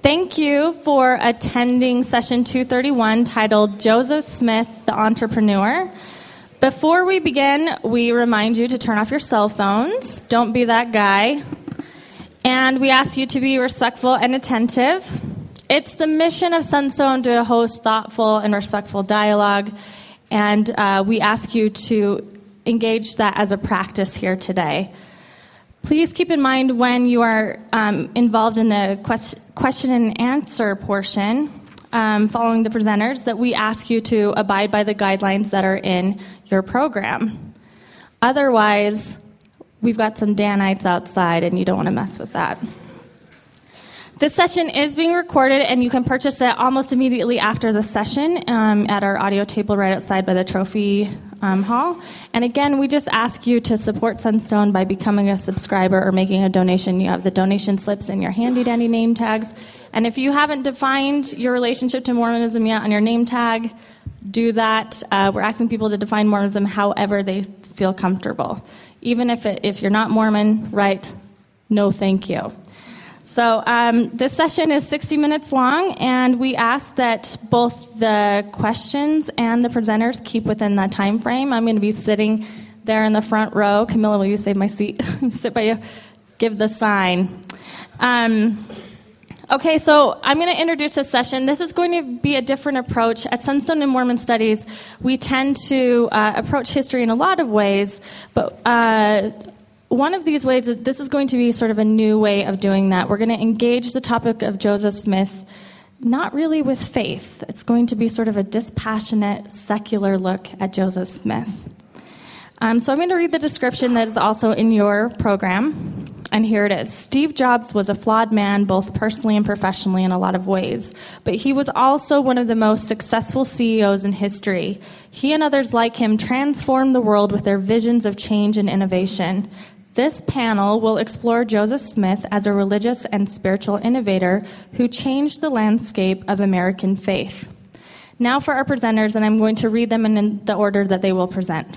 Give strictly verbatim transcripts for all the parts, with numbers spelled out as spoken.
Thank you for attending session two thirty-one titled Joseph Smith, the Entrepreneur. Before we begin, we remind you to turn off your cell phones. Don't be that guy. And we ask you to be respectful and attentive. It's the mission of Sunstone to host thoughtful and respectful dialogue, and uh, we ask you to engage that as a practice here today. Please keep in mind when you are um, involved in the quest- question and answer portion, um, following the presenters, that we ask you to abide by the guidelines that are in your program. Otherwise, we've got some Danites outside, and you don't want to mess with that. This session is being recorded, and you can purchase it almost immediately after the session um, at our audio table right outside by the trophy um, hall. And again, we just ask you to support Sunstone by becoming a subscriber or making a donation. You have the donation slips in your handy-dandy name tags. And if you haven't defined your relationship to Mormonism yet on your name tag, do that. Uh, we're asking people to define Mormonism however they feel comfortable. Even if it, if you're not Mormon, right, no thank you. So um, this session is sixty minutes long, and we ask that both the questions and the presenters keep within that time frame. I'm going to be sitting there in the front row. Camilla, will you save my seat? Sit by you. Give the sign. Um, okay, so I'm going to introduce this session. This is going to be a different approach. At Sunstone and Mormon Studies, we tend to uh, approach history in a lot of ways, but uh, one of these ways, is this is going to be sort of a new way of doing that. We're going to engage the topic of Joseph Smith, not really with faith. It's going to be sort of a dispassionate, secular look at Joseph Smith. Um, so I'm going to read the description that is also in your program. And here it is. Steve Jobs was a flawed man, both personally and professionally in a lot of ways. But he was also one of the most successful C E Os in history. He and others like him transformed the world with their visions of change and innovation. This panel will explore Joseph Smith as a religious and spiritual innovator who changed the landscape of American faith. Now for our presenters, and I'm going to read them in the order that they will present.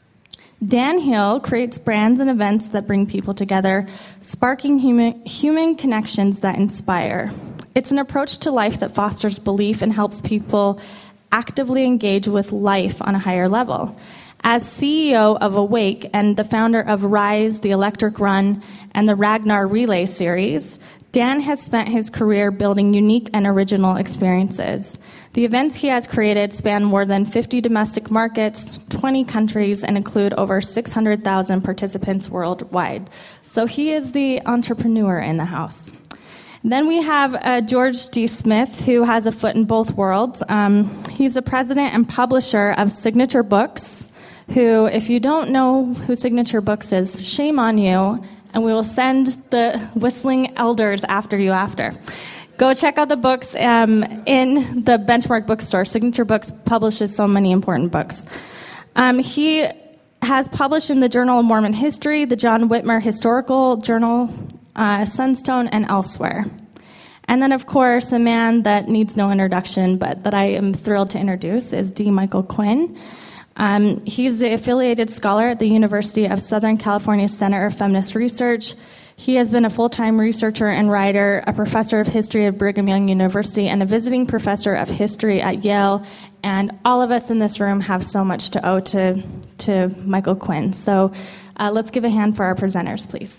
Dan Hill creates brands and events that bring people together, sparking human, human connections that inspire. It's an approach to life that fosters belief and helps people actively engage with life on a higher level. As C E O of Awake and the founder of Rise, the Electric Run, and the Ragnar Relay series, Dan has spent his career building unique and original experiences. The events he has created span more than fifty domestic markets, twenty countries, and include over six hundred thousand participants worldwide. So he is the entrepreneur in the house. Then we have uh, George D. Smith, who has a foot in both worlds. Um, he's the president and publisher of Signature Books, who, if you don't know who Signature Books is, shame on you, and we will send the whistling elders after you after. Go check out the books um, in the Benchmark bookstore. Signature Books publishes so many important books. Um, he has published in the Journal of Mormon History, the John Whitmer Historical Journal, uh, Sunstone, and elsewhere. And then, of course, a man that needs no introduction, but that I am thrilled to introduce, is D. Michael Quinn. Um, he's the affiliated scholar at the University of Southern California Center of Feminist Research. He has been a full-time researcher and writer, a professor of history at Brigham Young University, and a visiting professor of history at Yale. And all of us in this room have so much to owe to, to Michael Quinn. So uh, let's give a hand for our presenters, please.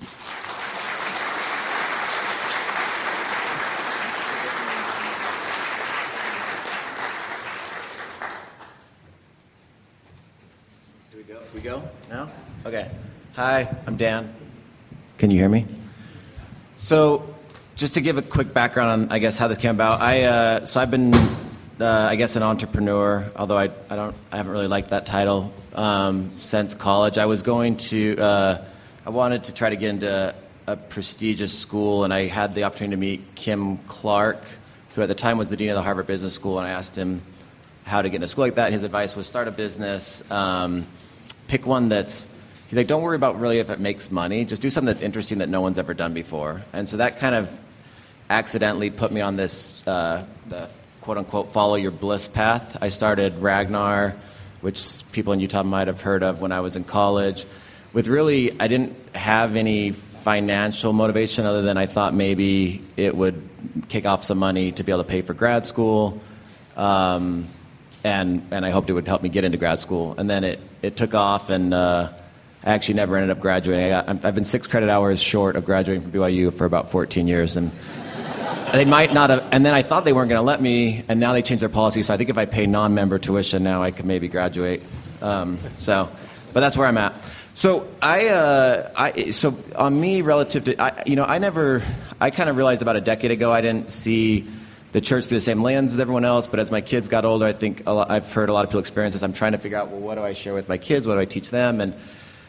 We go now? Okay. Hi, I'm Dan. Can you hear me? So, just to give a quick background on, I guess, how this came about. I uh, so I've been, uh, I guess, an entrepreneur. Although I, I don't, I haven't really liked that title um, since college. I was going to, uh, I wanted to try to get into a prestigious school, and I had the opportunity to meet Kim Clark, who at the time was the dean of the Harvard Business School, and I asked him how to get into a school like that. And his advice was start a business. Um, Pick one that's, he's like, don't worry about really if it makes money. Just do something that's interesting that no one's ever done before. And so that kind of accidentally put me on this, uh, the quote-unquote, follow your bliss path. I started Ragnar, which people in Utah might have heard of when I was in college. With really, I didn't have any financial motivation other than I thought maybe it would kick off some money to be able to pay for grad school. Um, and and I hoped it would help me get into grad school. And then it, it took off, and uh, I actually never ended up graduating. I got, I've been six credit hours short of graduating from B Y U for about fourteen years. And they might not have, and then I thought they weren't going to let me, and now they changed their policy. So I think if I pay non-member tuition now, I could maybe graduate. Um, so, but that's where I'm at. So I, uh, I, so on me relative to, I, you know, I never, I kind of realized about a decade ago I didn't see the church through the same lens as everyone else. But as my kids got older, I think a lot, I've heard a lot of people experience this. I'm trying to figure out, well, what do I share with my kids? What do I teach them? And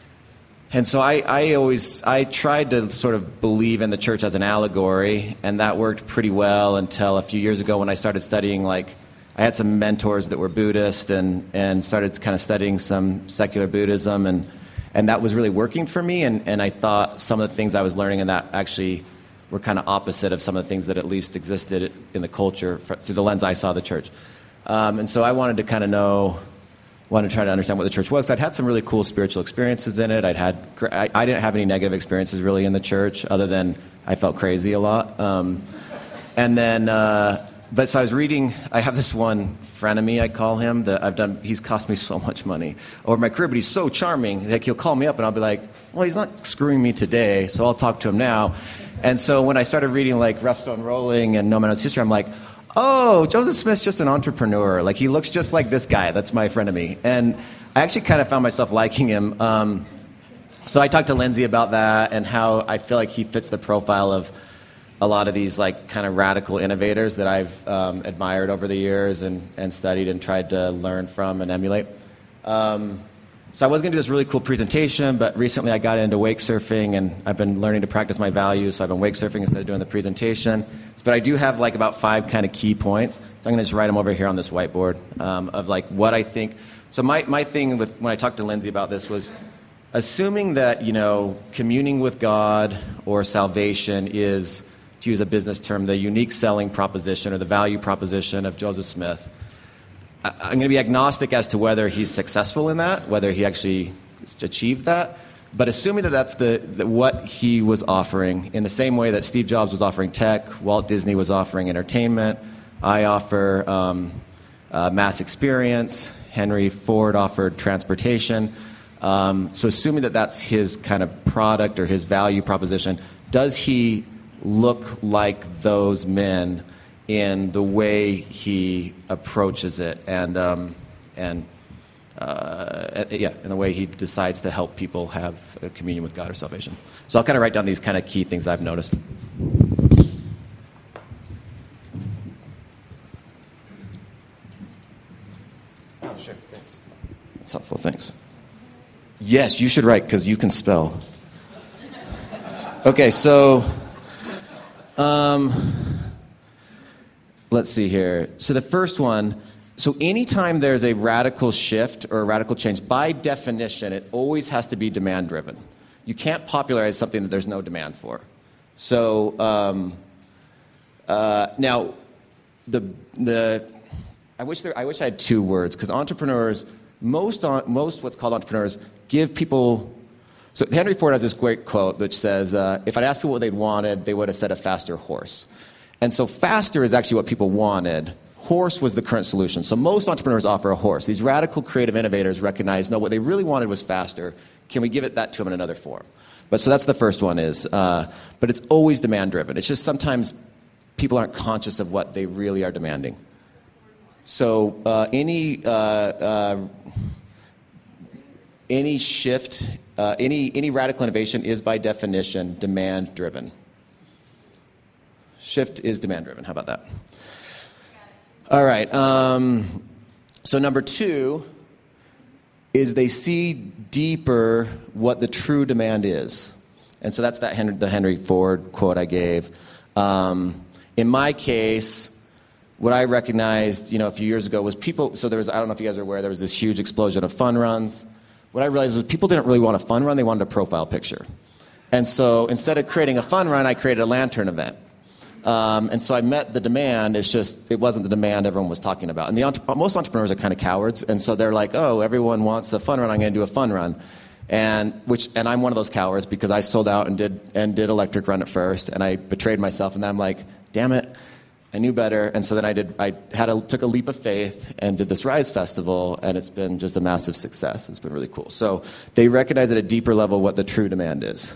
and so I, I always, I tried to sort of believe in the church as an allegory, and that worked pretty well until a few years ago when I started studying, like, I had some mentors that were Buddhist and, and started kind of studying some secular Buddhism, and And that was really working for me, and, and I thought some of the things I was learning in that actually were kind of opposite of some of the things that at least existed in the culture for, through the lens I saw the church. Um, and so I wanted to kind of know, wanted to try to understand what the church was. I'd had some really cool spiritual experiences in it. I'd had, I, I didn't have any negative experiences really in the church, other than I felt crazy a lot. Um, and then, uh, but so I was reading, I have this one frenemy, I call him, that I've done, he's cost me so much money over my career, but he's so charming, like he'll call me up and I'll be like, well, he's not screwing me today, so I'll talk to him now. And so when I started reading like Rough Stone Rolling and No Man Knows History, I'm like, oh, Joseph Smith's just an entrepreneur. Like, he looks just like this guy. That's my frenemy. And I actually kind of found myself liking him. Um, so I talked to Lindsay about that and how I feel like he fits the profile of a lot of these like kind of radical innovators that I've um, admired over the years and, and studied and tried to learn from and emulate. Um, so I was going to do this really cool presentation, but recently I got into wake surfing, and I've been learning to practice my values, so I've been wake surfing instead of doing the presentation. But I do have like about five kind of key points, so I'm going to just write them over here on this whiteboard um, of like what I think. So my, my thing with when I talked to Lindsay about this was assuming that, you know, communing with God or salvation is, to use a business term, the unique selling proposition or the value proposition of Joseph Smith. I'm going to be agnostic as to whether he's successful in that, whether he actually achieved that, but assuming that that's the, the what he was offering, in the same way that Steve Jobs was offering tech, Walt Disney was offering entertainment, I offer um, uh, mass experience, Henry Ford offered transportation. Um, so assuming that that's his kind of product or his value proposition, does he look like those men in the way he approaches it, and um, and uh, yeah, in the way he decides to help people have a communion with God or salvation. So I'll kind of write down these kind of key things I've noticed. Oh, sure, thanks. That's helpful. Thanks. Yes, you should write because you can spell. Okay, so. Um, let's see here. So the first one, so anytime there's a radical shift or a radical change, by definition, it always has to be demand-driven. You can't popularize something that there's no demand for. So um, uh, now, the the I wish there I wish I had two words, because entrepreneurs, most on, most what's called entrepreneurs give people. So Henry Ford has this great quote which says, uh, if I'd asked people what they'd wanted, they would have said a faster horse. And so faster is actually what people wanted. Horse was the current solution. So most entrepreneurs offer a horse. These radical creative innovators recognize, no, what they really wanted was faster. Can we give it that to them in another form? But so that's the first one is, uh, but it's always demand driven. It's just sometimes people aren't conscious of what they really are demanding. So uh, any uh, uh, any shift, uh, any any radical innovation is by definition demand driven. Shift is demand driven. How about that? All right. Um, so number two is they see deeper what the true demand is. And so that's that Henry, the Henry Ford quote I gave. Um, in my case, what I recognized, you know, a few years ago was people, so there was, I don't know if you guys are aware, there was this huge explosion of fun runs. What I realized was people didn't really want a fun run, they wanted a profile picture. And so instead of creating a fun run, I created a lantern event. Um, and so I met the demand. It's just, it wasn't the demand everyone was talking about. And the entre- most entrepreneurs are kind of cowards. And so they're like, oh, everyone wants a fun run. I'm going to do a fun run. And which and I'm one of those cowards because I sold out and did and did Electric Run at first, and I betrayed myself, and then I'm like, damn it, I knew better. And so then I did I had a, took a leap of faith and did this Rise Festival, and it's been just a massive success. It's been really cool. So they recognize at a deeper level what the true demand is.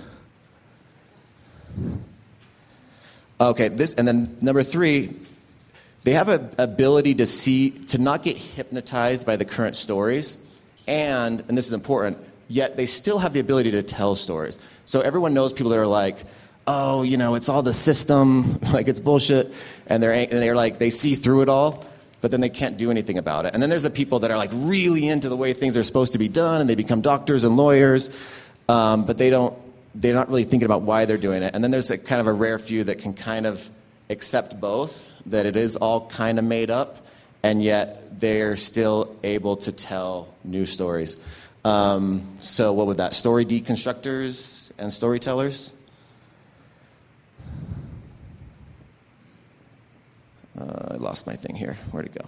Okay, this and then number three, they have an ability to see to not get hypnotized by the current stories, and and this is important. Yet they still have the ability to tell stories. So everyone knows people that are like, oh, you know, it's all the system, like it's bullshit, and they're and they're like they see through it all, but then they can't do anything about it. And then there's the people that are like really into the way things are supposed to be done, and they become doctors and lawyers, um, but they don't. They're not really thinking about why they're doing it. And then there's a kind of a rare few that can kind of accept both, that it is all kind of made up, and yet they're still able to tell new stories. Um, so what would that? Story deconstructors and storytellers? Uh, I lost my thing here. Where'd it go?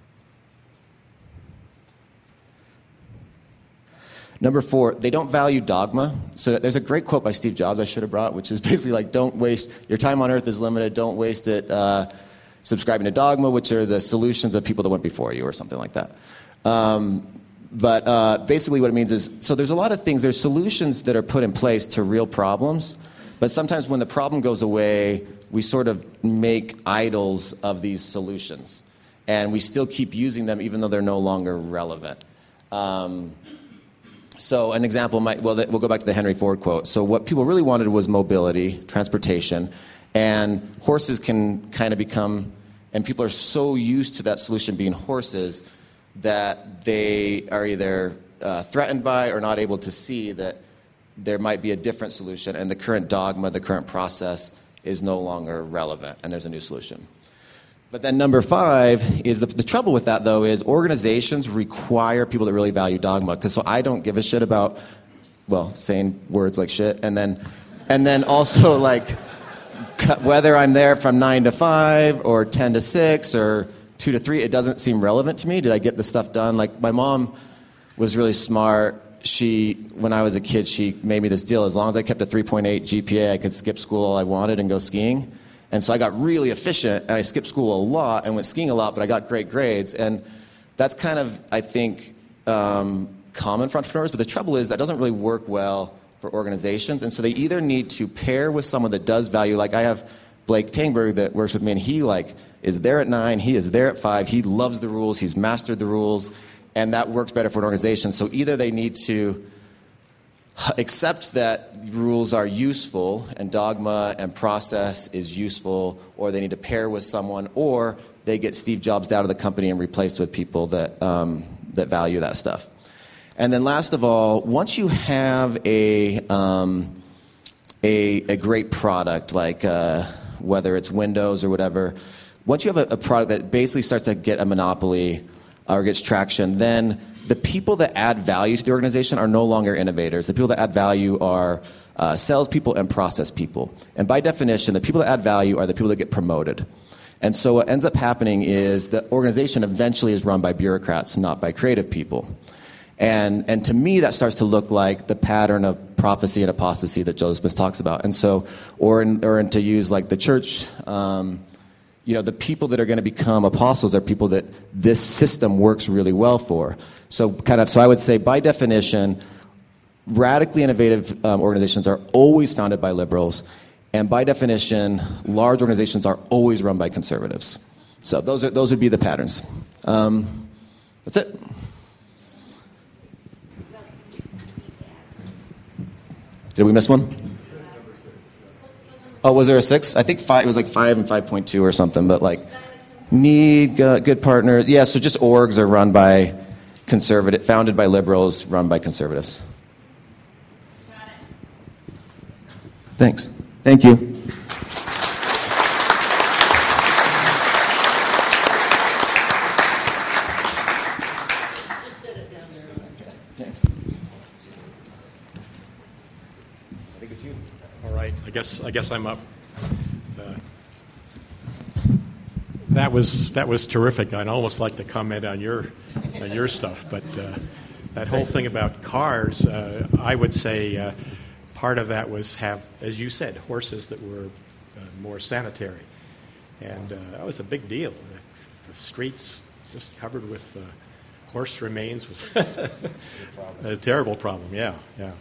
Number four, they don't value dogma. So there's a great quote by Steve Jobs I should have brought, which is basically like, don't waste, your time on earth is limited, don't waste it uh, subscribing to dogma, which are the solutions of people that went before you, or something like that. Um, but uh, basically what it means is, so there's a lot of things, there's solutions that are put in place to real problems, but sometimes when the problem goes away, we sort of make idols of these solutions. And we still keep using them even though they're no longer relevant. Um, So an example might, well, we'll go back to the Henry Ford quote. So what people really wanted was mobility, transportation, and horses can kind of become, and people are so used to that solution being horses that they are either uh, threatened by or not able to see that there might be a different solution, and the current dogma, the current process is no longer relevant, and there's a new solution. But then number five is the, the trouble with that, though, is organizations require people that really value dogma. Because so I don't give a shit about, well, saying words like shit, and then, and then also like whether I'm there from nine to five or ten to six or two to three. It doesn't seem relevant to me. Did I get the stuff done? Like my mom was really smart. She, when I was a kid, she made me this deal. As long as I kept a three point eight G P A, I could skip school all I wanted and go skiing. And so I got really efficient, and I skipped school a lot and went skiing a lot, but I got great grades. And that's kind of, I think, um, common for entrepreneurs. But the trouble is that doesn't really work well for organizations. And so they either need to pair with someone that does value. Like I have Blake Tangberg that works with me, and he like is there at nine, he is there at five. He loves the rules. He's mastered the rules. And that works better for an organization. So either they need to accept that rules are useful and dogma and process is useful, or they need to pair with someone, or they get Steve Jobs out of the company and replaced with people that um, that value that stuff. And then last of all, once you have a um, a, a great product, like uh, whether it's Windows or whatever, once you have a, a product that basically starts to get a monopoly or gets traction, then the people that add value to the organization are no longer innovators. The people that add value are uh, salespeople and process people. And by definition, the people that add value are the people that get promoted. And so what ends up happening is the organization eventually is run by bureaucrats, not by creative people. And and to me, that starts to look like the pattern of prophecy and apostasy that Joseph Smith talks about. And so, or in, or in to use like the church, um, you know, the people that are going to become apostles are people that this system works really well for. So kind of, so I would say by definition, radically innovative um, organizations are always founded by liberals, and by definition, large organizations are always run by conservatives. So those are those would be the patterns. Um, that's it. Did we miss one? Oh, was there a six? I think five. It was like five and five point two or something. But like, need uh, good partners. Yeah. So just orgs are run by conservative, founded by liberals, run by conservatives. Got it. Thanks. Thank you. Just set it down there. Thanks. I think it's you. All right, I guess I guess I'm up. Uh, that was that was terrific. I'd almost like to comment on your on your stuff, but uh, that whole thing about cars, uh, I would say uh, part of that was have, as you said, horses that were uh, more sanitary. And uh, that was a big deal. The, the streets just covered with uh, horse remains was a terrible problem, yeah, yeah.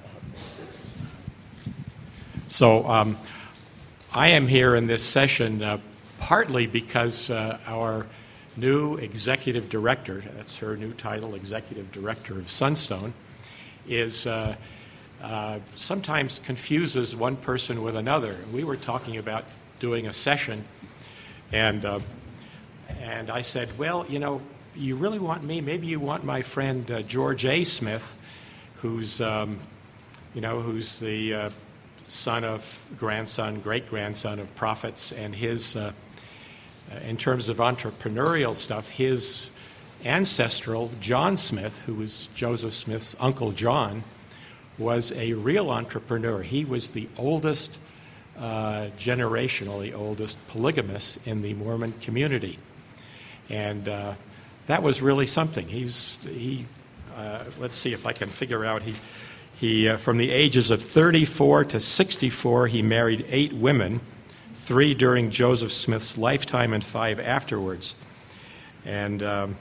So um, I am here in this session uh, partly because uh, our new executive director, that's her new title, executive director of Sunstone, is uh, uh, sometimes confuses one person with another. We were talking about doing a session, and uh, and I said, well, you know, you really want me? Maybe you want my friend uh, George A. Smith, who's um, you know who's the uh, son of, grandson, great-grandson of prophets, and his, uh, in terms of entrepreneurial stuff, his ancestral, John Smith, who was Joseph Smith's Uncle John, was a real entrepreneur. He was the oldest, uh, generationally oldest polygamist in the Mormon community. And uh, that was really something. He's, he, uh, let's see if I can figure out, he, He, uh, from the ages of thirty-four to sixty-four, he married eight women, three during Joseph Smith's lifetime and five afterwards. And um,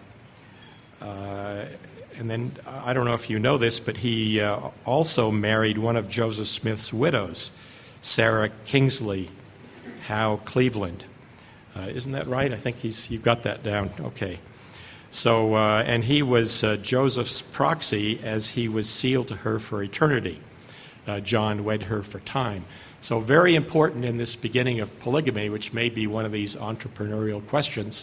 uh, and then, I don't know if you know this, but he uh, also married one of Joseph Smith's widows, Sarah Kingsley Howe Cleveland. Uh, isn't that right? I think he's you've got that down. Okay. So, uh, and he was uh, Joseph's proxy as he was sealed to her for eternity. Uh, John wed her for time. So very important in this beginning of polygamy, which may be one of these entrepreneurial questions.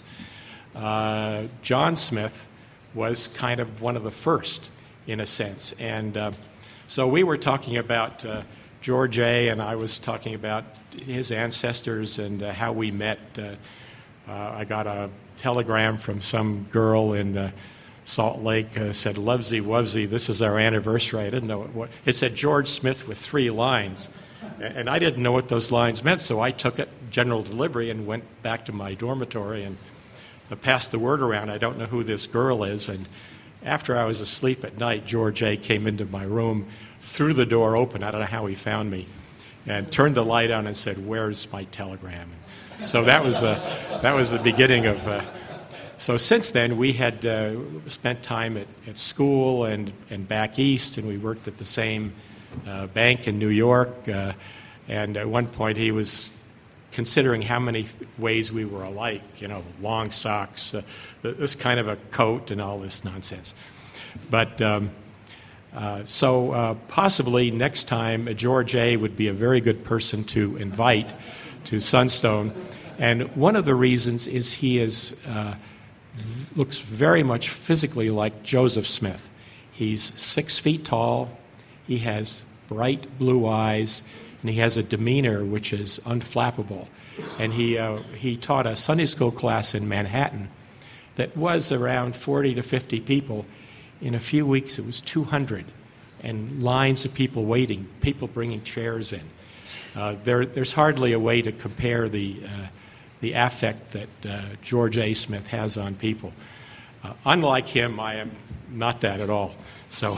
Uh, John Smith was kind of one of the first, in a sense. And uh, so we were talking about uh, George A., and I was talking about his ancestors and uh, how we met. Uh, uh, I got a telegram from some girl in uh, Salt Lake, uh, said, "Lovesy, Wovesy, this is our anniversary." I didn't know what it said. George Smith with three lines, and I didn't know what those lines meant, so I took it general delivery and went back to my dormitory and uh, passed the word around. I don't know who this girl is, and after I was asleep at night, George A. came into my room, threw the door open, I don't know how he found me, and turned the light on and said, "Where's my telegram?" So that was uh, that was the beginning of. Uh, so since then, we had uh, spent time at, at school and, and back east, and we worked at the same uh, bank in New York. Uh, and at one point, he was considering how many ways we were alike. You know, long socks, uh, this kind of a coat, and all this nonsense. But um, uh, so uh, possibly next time, uh, George A. would be a very good person to invite to Sunstone. And one of the reasons is he is uh, v- looks very much physically like Joseph Smith. He's six feet tall, he has bright blue eyes, and he has a demeanor which is unflappable. And he uh, he taught a Sunday school class in Manhattan that was around forty to fifty people. In a few weeks, it was two hundred, and lines of people waiting, people bringing chairs in. Uh, there, there's hardly a way to compare the uh, the affect that uh, George A. Smith has on people. Uh, unlike him, I am not that at all. So,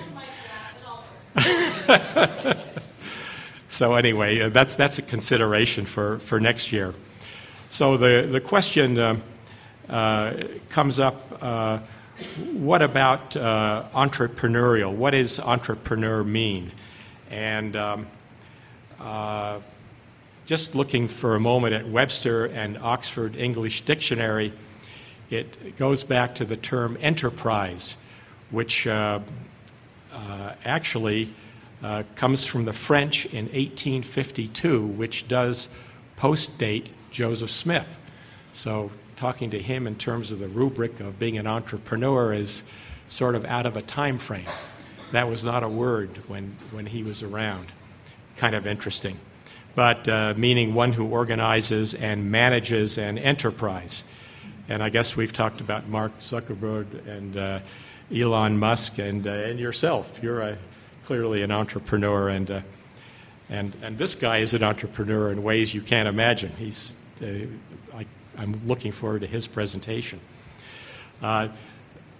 so anyway, uh, that's that's a consideration for, for next year. So the the question uh, uh, comes up: uh, what about uh, entrepreneurial? What does entrepreneur mean? And um, Uh, just looking for a moment at Webster and Oxford English Dictionary, it goes back to the term enterprise, which uh, uh, actually uh, comes from the French in eighteen fifty-two, which does post-date Joseph Smith. So talking to him in terms of the rubric of being an entrepreneur is sort of out of a time frame. That was not a word when, when he was around. Kind of interesting. But uh, meaning one who organizes and manages an enterprise. And I guess we've talked about Mark Zuckerberg and uh, Elon Musk and, uh, and yourself. You're a, clearly an entrepreneur, and, uh, and, and this guy is an entrepreneur in ways you can't imagine. He's, uh, I, I'm looking forward to his presentation. Uh,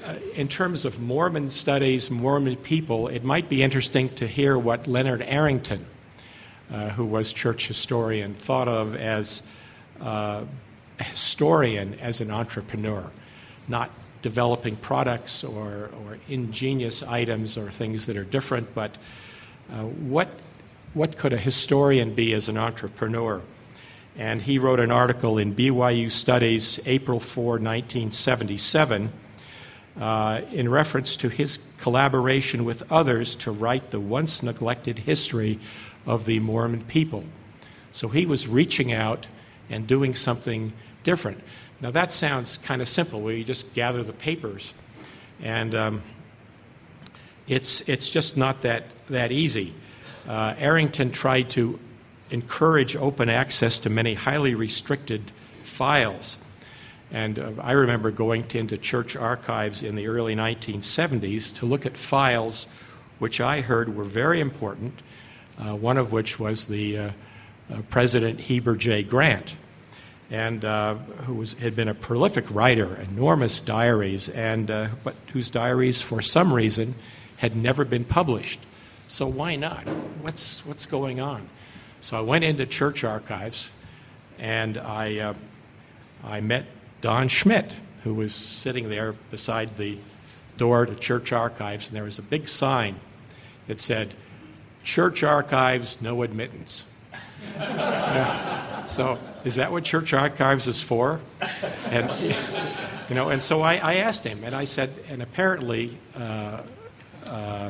uh, in terms of Mormon studies, Mormon people, it might be interesting to hear what Leonard Arrington, uh, who was church historian, thought of as uh, a historian as an entrepreneur, not developing products or, or ingenious items or things that are different, but uh, what, what could a historian be as an entrepreneur? And he wrote an article in B Y U Studies, April fourth, nineteen seventy-seven, uh, in reference to his collaboration with others to write the once neglected history of the Mormon people. So he was reaching out and doing something different. Now that sounds kind of simple, where you just gather the papers, and um, it's it's just not that that easy. Uh, Arrington tried to encourage open access to many highly restricted files, and uh, I remember going to, into church archives in the early nineteen seventies to look at files which I heard were very important. Uh, one of which was the uh, uh, President Heber J. Grant, and uh, who was, had been a prolific writer, enormous diaries, and uh, but whose diaries, for some reason, had never been published. So why not? What's what's going on? So I went into church archives, and I uh, I met Don Schmidt, who was sitting there beside the door to church archives, and there was a big sign that said, "Church archives, no admittance." Yeah. So is that what church archives is for? And you know, and so I, I asked him, and I said, and apparently, uh, uh,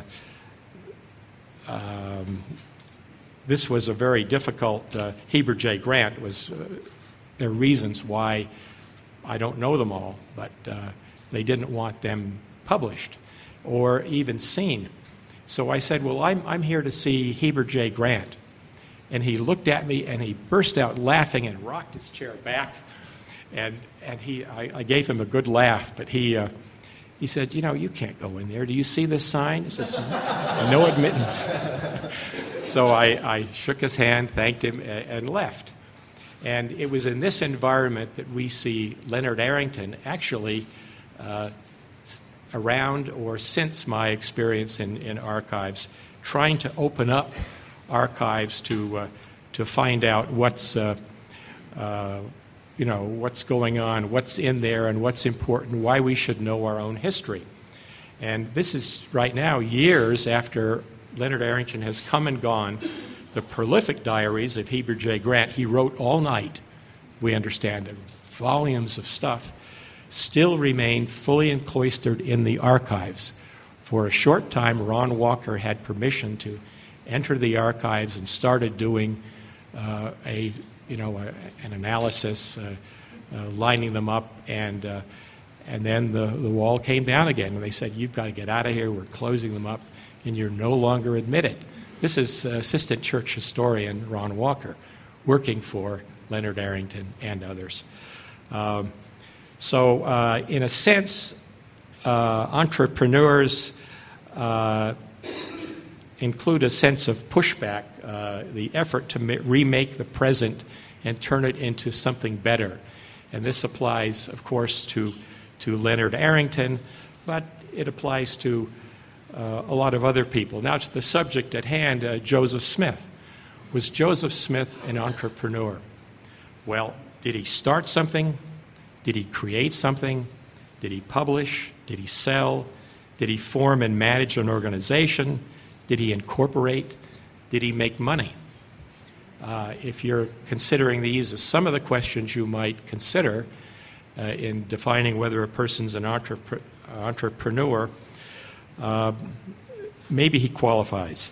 um, this was a very difficult. Uh, Heber J. Grant was. Uh, there are reasons why I don't know them all, but uh, they didn't want them published or even seen. So I said, well, I'm, I'm here to see Heber J. Grant. And he looked at me and he burst out laughing and rocked his chair back. And and he, I, I gave him a good laugh, but he uh, he said, you know, you can't go in there. Do you see this sign? He says, no admittance. So I, I shook his hand, thanked him, and, and left. And it was in this environment that we see Leonard Arrington actually uh, around or since my experience in, in archives, trying to open up archives to uh, to find out what's uh, uh, you know what's going on, what's in there, and what's important, why we should know our own history. And this is right now years after Leonard Arrington has come and gone. The prolific diaries of Heber J. Grant, he wrote all night, we understand it, volumes of stuff, still remain fully encloistered in the archives. For a short time, Ron Walker had permission to enter the archives and started doing uh, a, you know, a, an analysis, uh, uh, lining them up, and uh, and then the, the wall came down again, and they said, you've got to get out of here, we're closing them up, and you're no longer admitted. This is uh, Assistant Church Historian Ron Walker, working for Leonard Arrington and others. Um, so, uh, in a sense, uh, entrepreneurs uh, include a sense of pushback, uh, the effort to ma- remake the present and turn it into something better. And this applies, of course, to, to Leonard Arrington, but it applies to Uh, a lot of other people. Now to the subject at hand, uh, Joseph Smith. Was Joseph Smith an entrepreneur? Well, did he start something? Did he create something? Did he publish? Did he sell? Did he form and manage an organization? Did he incorporate? Did he make money? Uh, if you're considering these as some of the questions you might consider uh, in defining whether a person's an entrep- entrepreneur, Uh, maybe he qualifies.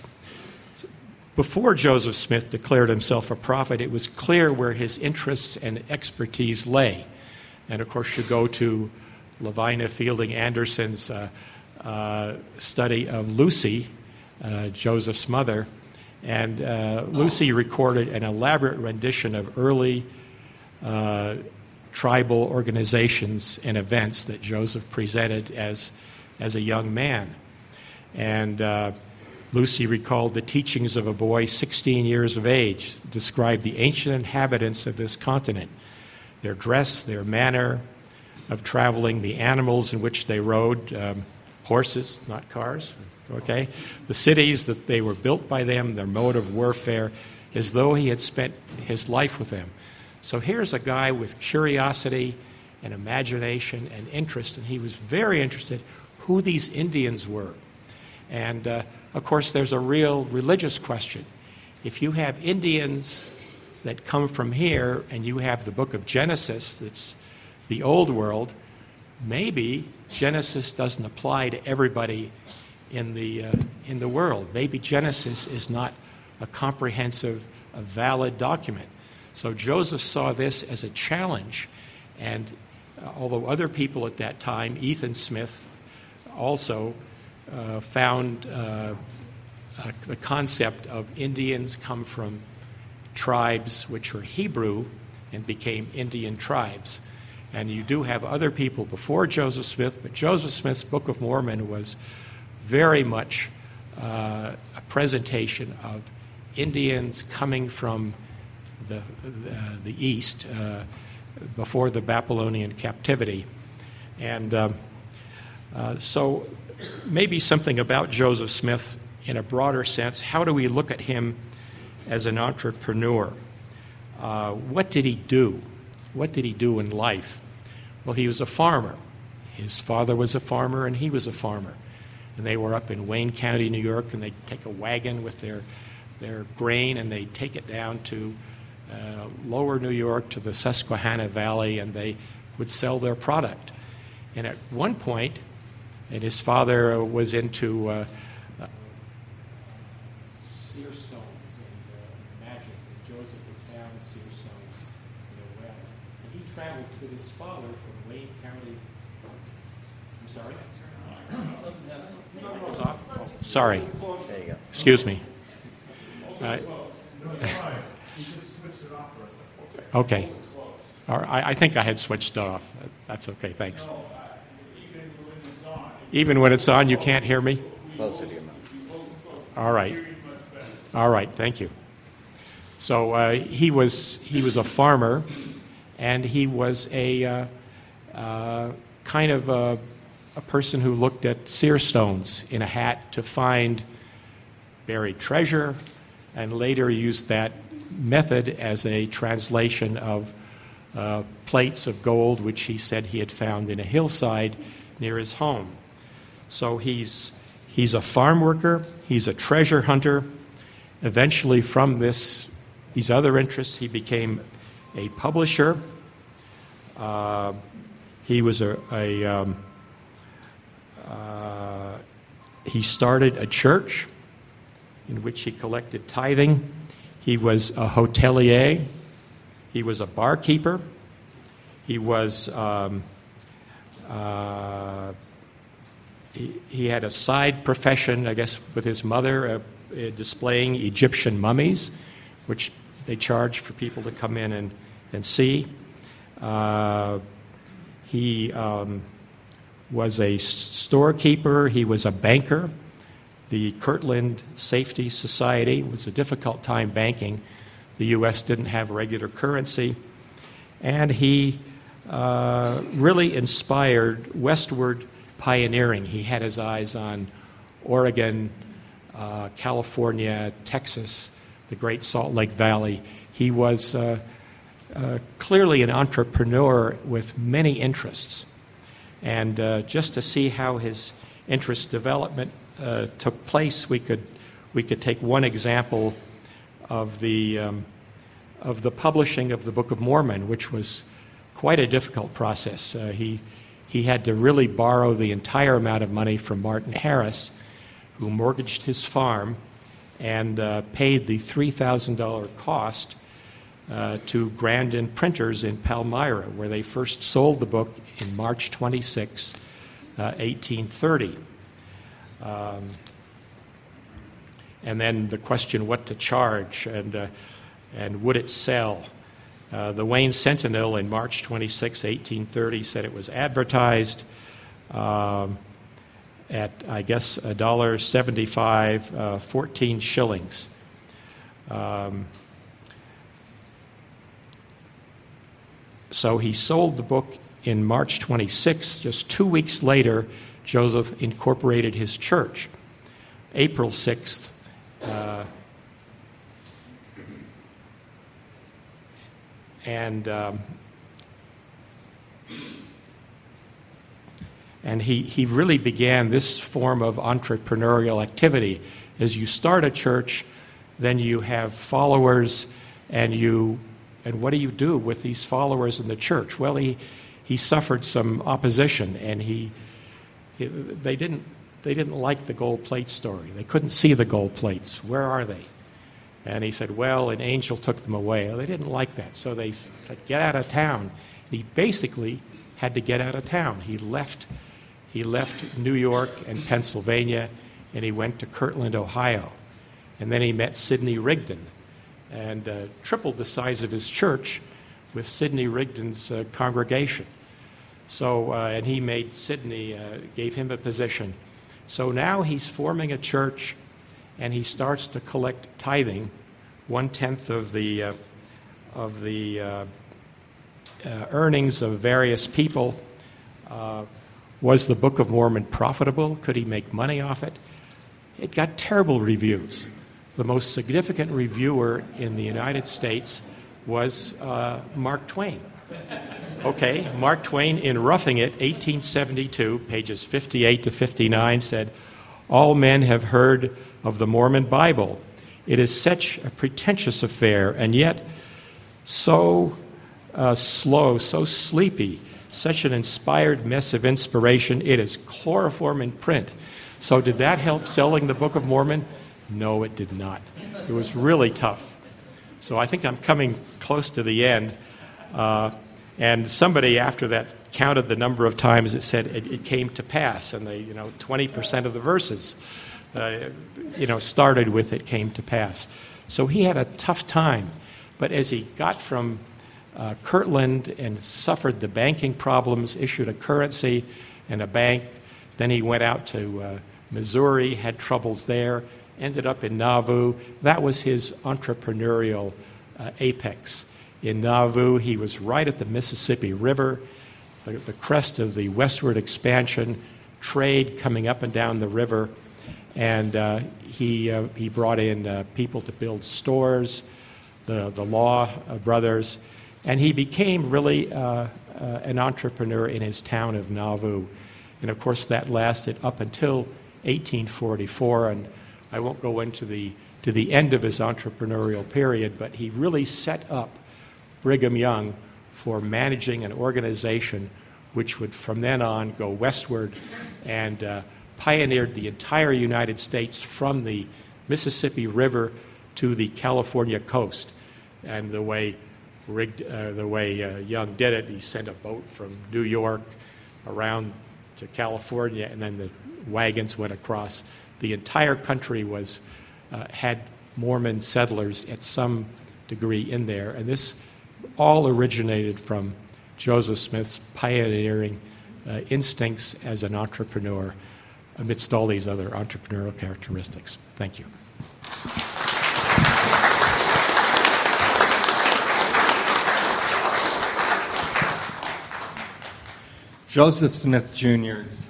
Before Joseph Smith declared himself a prophet, it was clear where his interests and expertise lay. And of course, you go to Lavina Fielding Anderson's uh, uh, study of Lucy, uh, Joseph's mother, and uh, Lucy recorded an elaborate rendition of early uh, tribal organizations and events that Joseph presented as as a young man. And uh, Lucy recalled the teachings of a boy sixteen years of age, described the ancient inhabitants of this continent, their dress, their manner, of traveling, the animals in which they rode, um, horses, not cars, okay? The cities that they were built by them, their mode of warfare, as though he had spent his life with them. So here's a guy with curiosity and imagination and interest, and he was very interested who these Indians were. And, uh, of course, there's a real religious question. If you have Indians that come from here and you have the book of Genesis that's the old world, maybe Genesis doesn't apply to everybody in the, uh, in the world. Maybe Genesis is not a comprehensive, a valid document. So Joseph saw this as a challenge, and uh, although other people at that time, Ethan Smith, also uh, found uh, uh, the concept of Indians come from tribes which were Hebrew and became Indian tribes. And you do have other people before Joseph Smith, but Joseph Smith's Book of Mormon was very much uh, a presentation of Indians coming from the, uh, the East uh, before the Babylonian captivity. And um, uh, so maybe something about Joseph Smith in a broader sense. How do we look at him as an entrepreneur? Uh, what did he do? What did he do in life? Well, he was a farmer. His father was a farmer, and he was a farmer. And they were up in Wayne County, New York, and they'd take a wagon with their, their grain, and they'd take it down to uh, lower New York to the Susquehanna Valley, and they would sell their product. And at one point, and his father was into uh, uh, seer stones and uh, magic, and Joseph had found seer stones in a well. And he traveled with his father from Wayne County. I'm sorry? Oh, sorry. There you go. Excuse me. Uh, okay. All right. I, I think I had switched off. That's okay. Thanks. Even when it's on, you can't hear me? Closer to your mouth. All right. All right. Thank you. So uh, he was he was a farmer, and he was a uh, uh, kind of a, a person who looked at seer stones in a hat to find buried treasure, and later used that method as a translation of uh, plates of gold, which he said he had found in a hillside near his home. So he's he's a farm worker, he's a treasure hunter. Eventually, from this these other interests, he became a publisher. Uh, he was a, a um, uh, he started a church in which he collected tithing. He was a hotelier. He was a barkeeper. He was um, uh, he, he had a side profession, I guess, with his mother, uh, uh, displaying Egyptian mummies, which they charged for people to come in and, and see. Uh, he um, was a storekeeper. He was a banker. The Kirtland Safety Society was a difficult time banking. The U S didn't have regular currency. And he uh, really inspired westward pioneering. He had his eyes on Oregon, uh, California, Texas, the Great Salt Lake Valley. He was uh, uh, clearly an entrepreneur with many interests. And uh, just to see how his interest development uh, took place, we could we could take one example of the um, of the publishing of the Book of Mormon, which was quite a difficult process. Uh, he he had to really borrow the entire amount of money from Martin Harris, who mortgaged his farm and uh, paid the three thousand dollars cost uh, to Grandin Printers in Palmyra, where they first sold the book in March twenty-sixth, uh, eighteen thirty. Um, and then the question what to charge and, uh, and would it sell? Uh, the Wayne Sentinel in March twenty-sixth, eighteen thirty said it was advertised um, at, I guess, one dollar seventy-five, uh, fourteen shillings. Um, so he sold the book in March twenty-sixth, just two weeks later, Joseph incorporated his church. April sixth, uh, and um, and he, he really began this form of entrepreneurial activity. As you start a church, then you have followers, and you and what do you do with these followers in the church? Well, he he suffered some opposition, and he, he they didn't they didn't like the gold plate story. They couldn't see the gold plates. Where are they? And he said, well, an angel took them away. Well, they didn't like that, so they said, get out of town. And he basically had to get out of town. He left he left New York and Pennsylvania, and he went to Kirtland, Ohio. And then he met Sidney Rigdon, and uh, tripled the size of his church with Sidney Rigdon's uh, congregation. So, uh, and he made Sidney, uh, gave him a position. So now he's forming a church, and he starts to collect tithing, one-tenth of the, uh, of the uh, uh, earnings of various people. Uh, was the Book of Mormon profitable? Could he make money off it? It got terrible reviews. The most significant reviewer in the United States was uh, Mark Twain. Okay, Mark Twain in Roughing It, eighteen seventy-two, pages fifty-eight to fifty-nine, said, all men have heard of the Mormon Bible. It is such a pretentious affair, and yet so uh, slow, so sleepy, such an inspired mess of inspiration, it is chloroform in print. So did that help selling the Book of Mormon? No, it did not. It was really tough. So I think I'm coming close to the end. Uh, and somebody after that counted the number of times it said it, it came to pass, and they, you know, twenty percent of the verses, uh, you know, started with it came to pass. So he had a tough time. But as he got from uh, Kirtland and suffered the banking problems, issued a currency and a bank, then he went out to uh, Missouri, had troubles there, ended up in Nauvoo. That was his entrepreneurial uh, apex. In Nauvoo, he was right at the Mississippi River, the, the crest of the westward expansion, trade coming up and down the river, and uh, he uh, he brought in uh, people to build stores, the the Law brothers, and he became really uh, uh, an entrepreneur in his town of Nauvoo. And of course, that lasted up until eighteen forty-four, and I won't go into the to the end of his entrepreneurial period, but he really set up Brigham Young for managing an organization which would from then on go westward, and uh, pioneered the entire United States from the Mississippi River to the California coast. And the way Rig, uh, the way uh, Young did it, he sent a boat from New York around to California, and then the wagons went across. The entire country was uh, had Mormon settlers at some degree in there, and this all originated from Joseph Smith's pioneering uh, instincts as an entrepreneur amidst all these other entrepreneurial characteristics. Thank you. Joseph Smith Junior's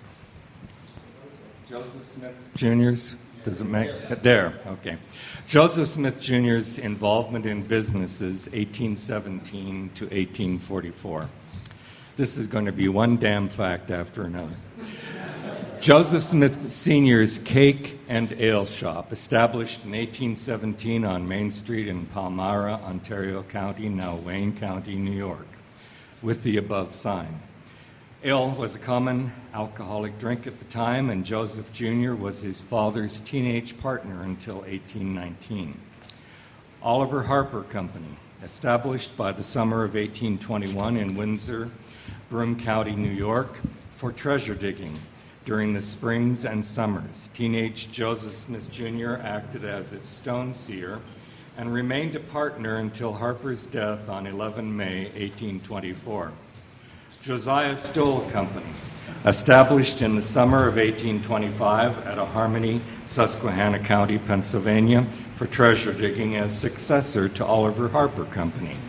Joseph Smith Junior's does it make it there? Okay. Joseph Smith Junior's involvement in businesses eighteen seventeen to eighteen forty-four. This is going to be one damn fact after another. Joseph Smith Senior's Cake and Ale Shop, established in eighteen seventeen on Main Street in Palmyra, Ontario County, now Wayne County, New York, with the above sign. Ale was a common alcoholic drink at the time, and Joseph Junior was his father's teenage partner until eighteen nineteen. Oliver Harper Company, established by the summer of eighteen twenty-one in Windsor, Broome County, New York, for treasure digging during the springs and summers. Teenage Joseph Smith Junior acted as its stone seer and remained a partner until Harper's death on the eleventh of May, eighteen twenty-four. Josiah Stoll Company, established in the summer of eighteen twenty-five at Harmony, Susquehanna County, Pennsylvania, for treasure digging as successor to Oliver Harper Company,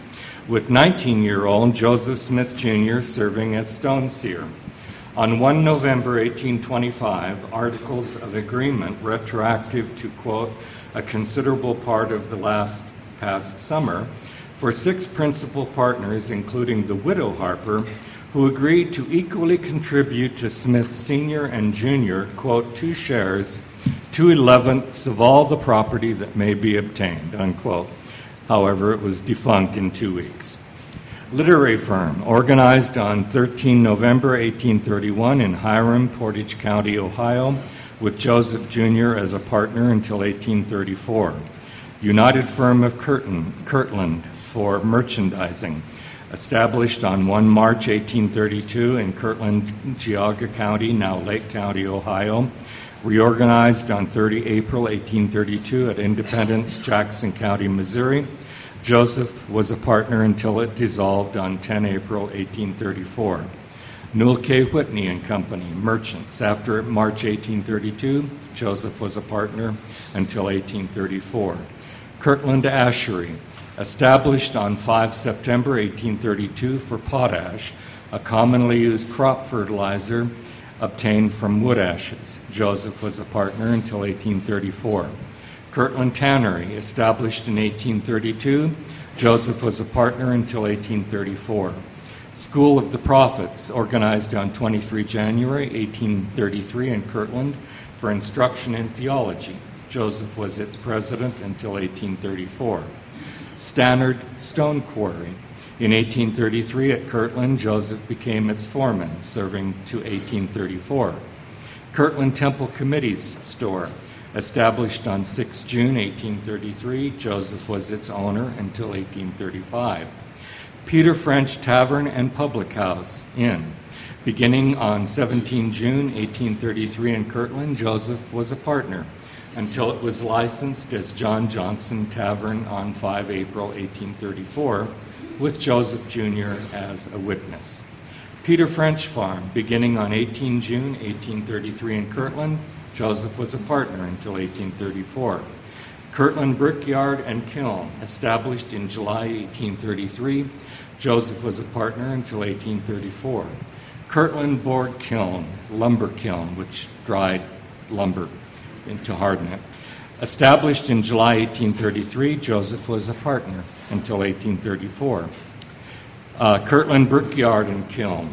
with nineteen-year-old Joseph Smith Junior serving as stone seer. On the first of November eighteen twenty-five, articles of agreement retroactive to, quote, a considerable part of the last past summer for six principal partners, including the widow Harper, who agreed to equally contribute to Smith Senior and Junior, quote, two shares, two elevenths of all the property that may be obtained, unquote. However, it was defunct in two weeks. Literary firm, organized on the thirteenth of November eighteen thirty-one in Hiram, Portage County, Ohio, with Joseph Junior as a partner until eighteen thirty-four. United Firm of Curtin, Kirtland for merchandising, established on the first of March eighteen thirty-two in Kirtland, Geauga County, now Lake County, Ohio. Reorganized on the thirtieth of April eighteen thirty-two at Independence, Jackson County, Missouri. Joseph was a partner until it dissolved on the tenth of April eighteen thirty-four. Newell K. Whitney and Company, merchants. After March eighteen thirty-two, Joseph was a partner until eighteen thirty-four. Kirtland Ashery, established on the fifth of September eighteen thirty-two for potash, a commonly used crop fertilizer obtained from wood ashes. Joseph was a partner until eighteen thirty-four. Kirtland Tannery, established in eighteen thirty-two. Joseph was a partner until eighteen thirty-four. School of the Prophets, organized on the twenty-third of January eighteen thirty-three in Kirtland for instruction in theology. Joseph was its president until eighteen thirty-four. Stannard Stone Quarry. In eighteen thirty-three at Kirtland, Joseph became its foreman, serving to eighteen thirty-four. Kirtland Temple Committee's store, established on the sixth of June eighteen thirty-three, Joseph was its owner until eighteen thirty-five. Peter French Tavern and Public House, Inn. Beginning on the seventeenth of June eighteen thirty-three in Kirtland, Joseph was a partner until it was licensed as John Johnson Tavern on the fifth of April eighteen thirty-four, with Joseph Junior as a witness. Peter French Farm, beginning on the eighteenth of June eighteen thirty-three in Kirtland, Joseph was a partner until eighteen thirty-four. Kirtland Brickyard and Kiln, established in July eighteen thirty-three, Joseph was a partner until eighteen thirty-four. Kirtland Board Kiln, lumber kiln, which dried lumber to harden it. Established in July eighteen thirty-three, Joseph was a partner until eighteen thirty-four. Uh, Kirtland Brickyard and Kiln,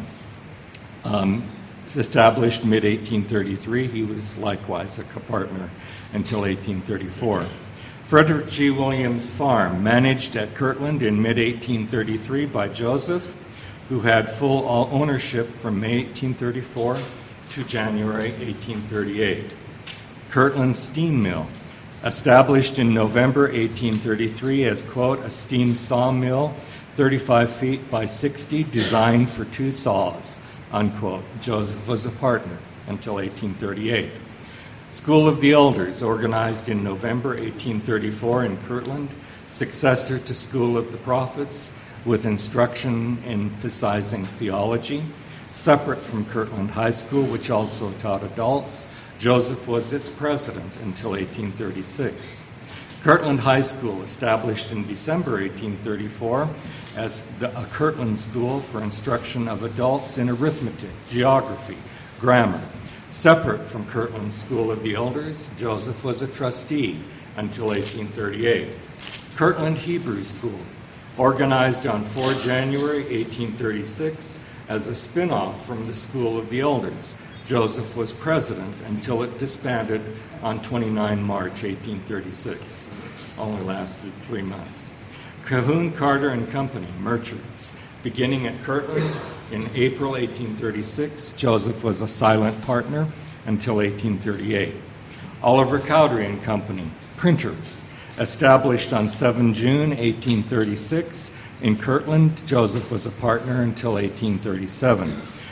um, established mid eighteen thirty-three, he was likewise a partner until eighteen thirty-four. Frederick G. Williams Farm, managed at Kirtland in mid eighteen thirty-three by Joseph, who had full ownership from May eighteen thirty-four to January eighteen thirty-eight. Kirtland Steam Mill, established in November eighteen thirty-three as, quote, a steam sawmill, thirty-five feet by sixty, designed for two saws, unquote. Joseph was a partner until eighteen thirty-eight. School of the Elders, organized in November eighteen thirty-four in Kirtland, successor to School of the Prophets, with instruction emphasizing theology. Separate from Kirtland High School, which also taught adults, Joseph was its president until eighteen thirty-six. Kirtland High School, established in December eighteen thirty-four as the, a Kirtland school for instruction of adults in arithmetic, geography, grammar. Separate from Kirtland School of the Elders, Joseph was a trustee until eighteen thirty-eight. Kirtland Hebrew School, organized on the fourth of January eighteen thirty-six as a spin-off from the School of the Elders. Joseph was president until it disbanded on the twenty-ninth of March eighteen thirty-six. Only lasted three months. Cahoon, Carter and Company, merchants. Beginning at Kirtland in April eighteen thirty-six, Joseph was a silent partner until eighteen thirty-eight. Oliver Cowdery and Company, printers. Established on the seventh of June eighteen thirty-six in Kirtland, Joseph was a partner until eighteen thirty-seven.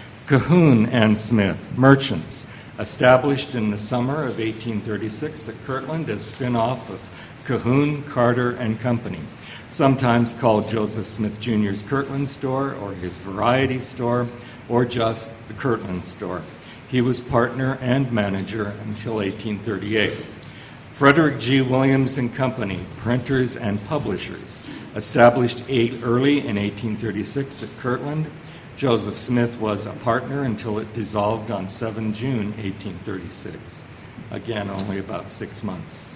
Cahoon and Smith, merchants. Established in the summer of eighteen thirty-six at Kirtland as spin-off of Cahoon, Carter and Company, sometimes called Joseph Smith Junior's Kirtland Store or his Variety Store or just the Kirtland Store. He was partner and manager until eighteen thirty-eight. Frederick G. Williams and Company, printers and publishers, established eight early in eighteen thirty-six at Kirtland. Joseph Smith was a partner until it dissolved on the seventh of June, eighteen thirty-six. Again, only about six months.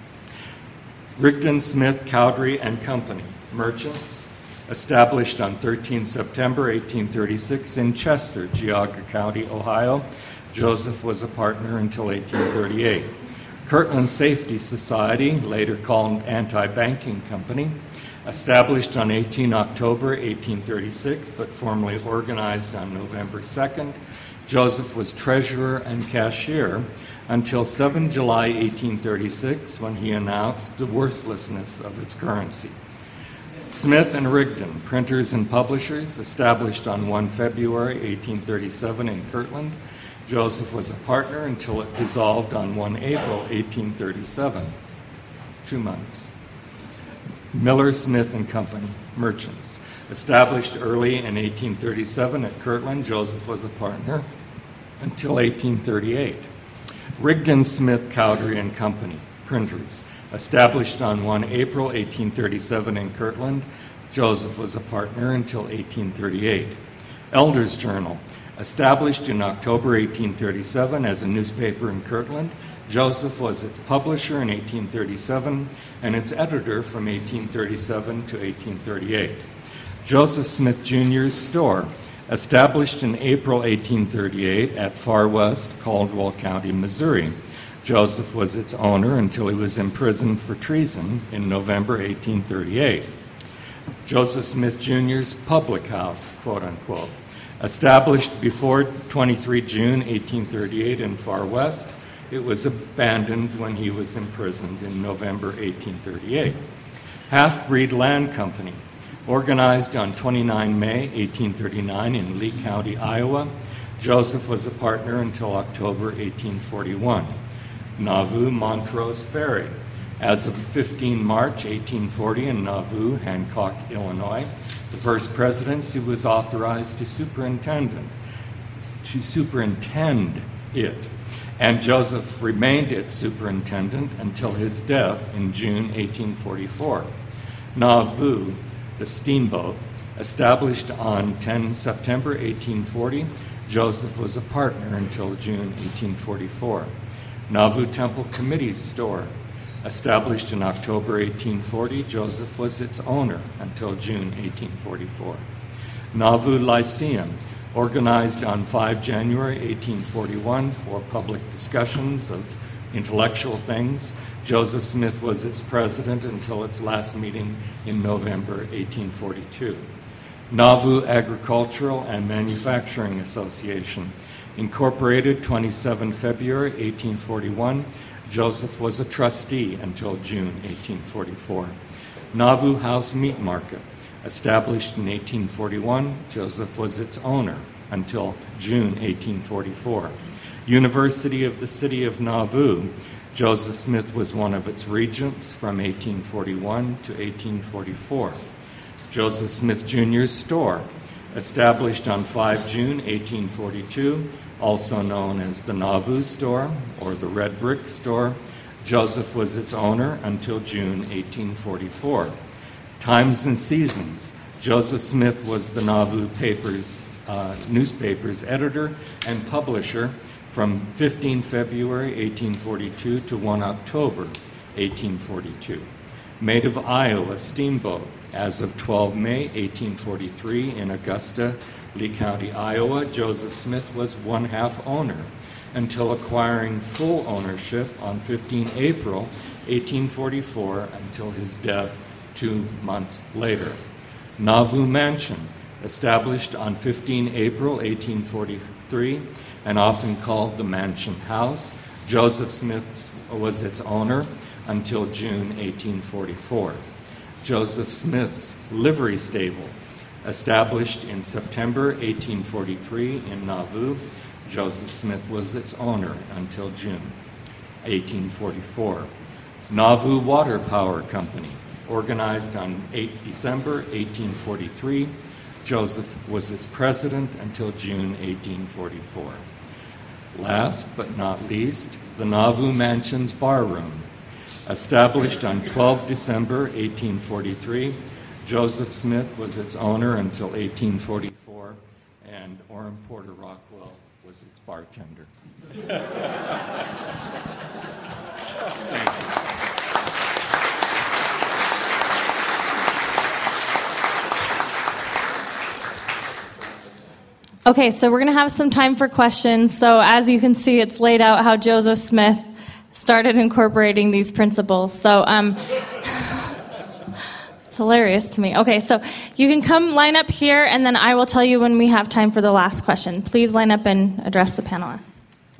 Rigdon, Smith, Cowdery and Company, merchants, established on the thirteenth of September, eighteen thirty-six in Chester, Geauga County, Ohio. Joseph was a partner until eighteen thirty-eight. Kirtland Safety Society, later called Anti-Banking Company, established on the eighteenth of October, eighteen thirty-six, but formally organized on November second. Joseph was treasurer and cashier until the seventh of July, eighteen thirty-six, when he announced the worthlessness of its currency. Smith and Rigdon, printers and publishers, established on the first of February, eighteen thirty-seven in Kirtland. Joseph was a partner until it dissolved on the first of April, eighteen thirty-seven. Two months. Miller, Smith and Company, merchants, established early in eighteen thirty-seven at Kirtland. Joseph was a partner until eighteen thirty-eight. Rigdon, Smith, Cowdery and Company, printers, established on the first of April, eighteen thirty-seven in Kirtland. Joseph was a partner until eighteen thirty-eight. Elders Journal, established in October eighteen thirty-seven as a newspaper in Kirtland. Joseph was its publisher in eighteen thirty-seven and its editor from eighteen thirty-seven to eighteen thirty-eight. Joseph Smith Junior's store, established in April eighteen thirty-eight at Far West, Caldwell County, Missouri. Joseph was its owner until he was imprisoned for treason in November eighteen thirty-eight. Joseph Smith Junior's public house, quote unquote, established before the twenty-third of June eighteen thirty-eight in Far West. It was abandoned when he was imprisoned in November eighteen thirty-eight. Half-Breed Land Company, organized on the twenty-ninth of May eighteen thirty-nine in Lee County, Iowa. Joseph was a partner until October eighteen forty-one. Nauvoo Montrose Ferry, as of the fifteenth of March eighteen forty in Nauvoo, Hancock, Illinois. The first presidency was authorized to superintendent, to superintend it, and Joseph remained its superintendent until his death in June eighteen forty-four. Nauvoo, the steamboat, established on the tenth of September eighteen forty. Joseph was a partner until June eighteen forty-four. Nauvoo Temple Committee's store, established in October eighteen forty. Joseph was its owner until June eighteen forty-four. Nauvoo Lyceum, organized on the fifth of January eighteen forty-one for public discussions of intellectual things. Joseph Smith was its president until its last meeting in November eighteen forty-two. Nauvoo Agricultural and Manufacturing Association, incorporated the twenty-seventh of February eighteen forty-one. Joseph was a trustee until June eighteen forty-four. Nauvoo House Meat Market, established in eighteen forty-one. Joseph was its owner until June eighteen forty-four. University of the City of Nauvoo, Joseph Smith was one of its regents from eighteen forty-one to eighteen forty-four. Joseph Smith Junior's store, established on the fifth of June eighteen forty-two, also known as the Nauvoo Store or the Red Brick Store. Joseph was its owner until June eighteen forty-four. Times and Seasons, Joseph Smith was the Nauvoo papers, uh, newspaper's editor and publisher from the fifteenth of February eighteen forty-two to the first of October eighteen forty-two. Maid of Iowa Steamboat, as of the twelfth of May eighteen forty-three in Augusta, Lee County, Iowa. Joseph Smith was one-half owner until acquiring full ownership on the fifteenth of April eighteen forty-four until his death two months later. Nauvoo Mansion, established on the fifteenth of April eighteen forty-three and often called the Mansion House. Joseph Smith was its owner until June eighteen forty-four. Joseph Smith's Livery Stable, established in September eighteen forty-three in Nauvoo. Joseph Smith was its owner until June eighteen forty-four. Nauvoo Water Power Company, organized on the eighth of December eighteen forty-three. Joseph was its president until June eighteen forty-four. Last but not least, the Nauvoo Mansion's Bar Room, Established on the twelfth of December, eighteen forty-three, Joseph Smith was its owner until eighteen forty-four, and Orrin Porter Rockwell was its bartender. Thank you. Okay, so we're going to have some time for questions. So as you can see, it's laid out how Joseph Smith started incorporating these principles. So um, it's hilarious to me. Okay, so you can come line up here, and then I will tell you when we have time for the last question. Please line up and address the panelists.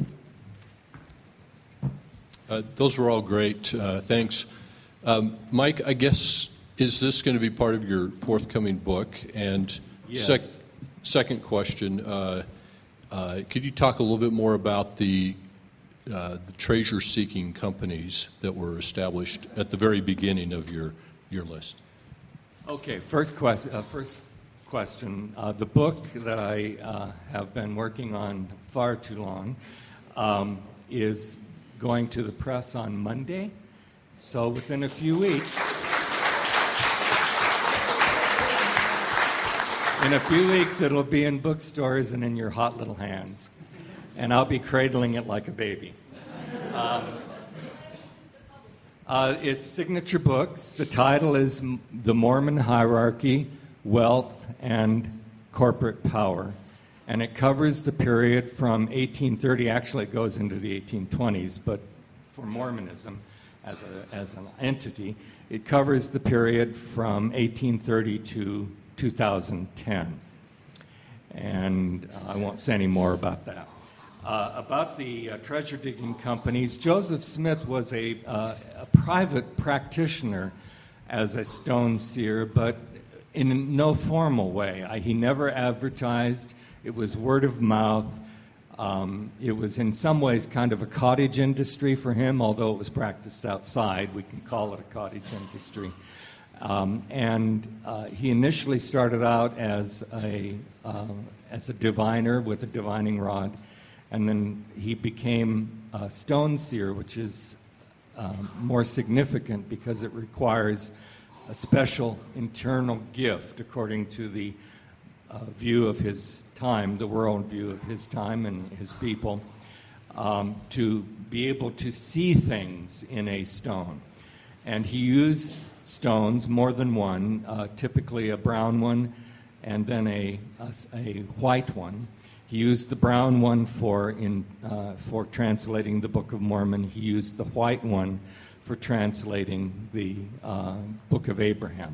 Uh, those were all great. Uh, thanks. Um, Mike, I guess, is this going to be part of your forthcoming book? And yes. sec- second question, uh, uh, could you talk a little bit more about the, uh, the treasure-seeking companies that were established at the very beginning of your, your list? Okay, first, quest- uh, first question. Uh, the book that I uh, have been working on far too long um, is going to the press on Monday. So within a few weeks, in a few weeks, it'll be in bookstores and in your hot little hands. And I'll be cradling it like a baby. Um, uh, it's Signature Books. The title is The Mormon Hierarchy, Wealth, and Corporate Power. And it covers the period from eighteen thirty, actually it goes into the eighteen twenties, but for Mormonism as, a, as an entity, it covers the period from eighteen thirty to two thousand ten. And uh, I won't say any more about that. Uh, about the uh, treasure-digging companies, Joseph Smith was a, uh, a private practitioner as a stone seer, but in no formal way. I, he never advertised. It was word of mouth. Um, it was in some ways kind of a cottage industry for him, although it was practiced outside. We can call it a cottage industry. Um, and uh, he initially started out as a, uh, as a diviner with a divining rod, and then he became a stone seer, which is um, more significant because it requires a special internal gift according to the uh, view of his time, the world view of his time and his people, um, to be able to see things in a stone. And he used stones, more than one, uh, typically a brown one and then a, a, a white one. He used the brown one for, in, uh, for translating the Book of Mormon. He used the white one for translating the uh, Book of Abraham.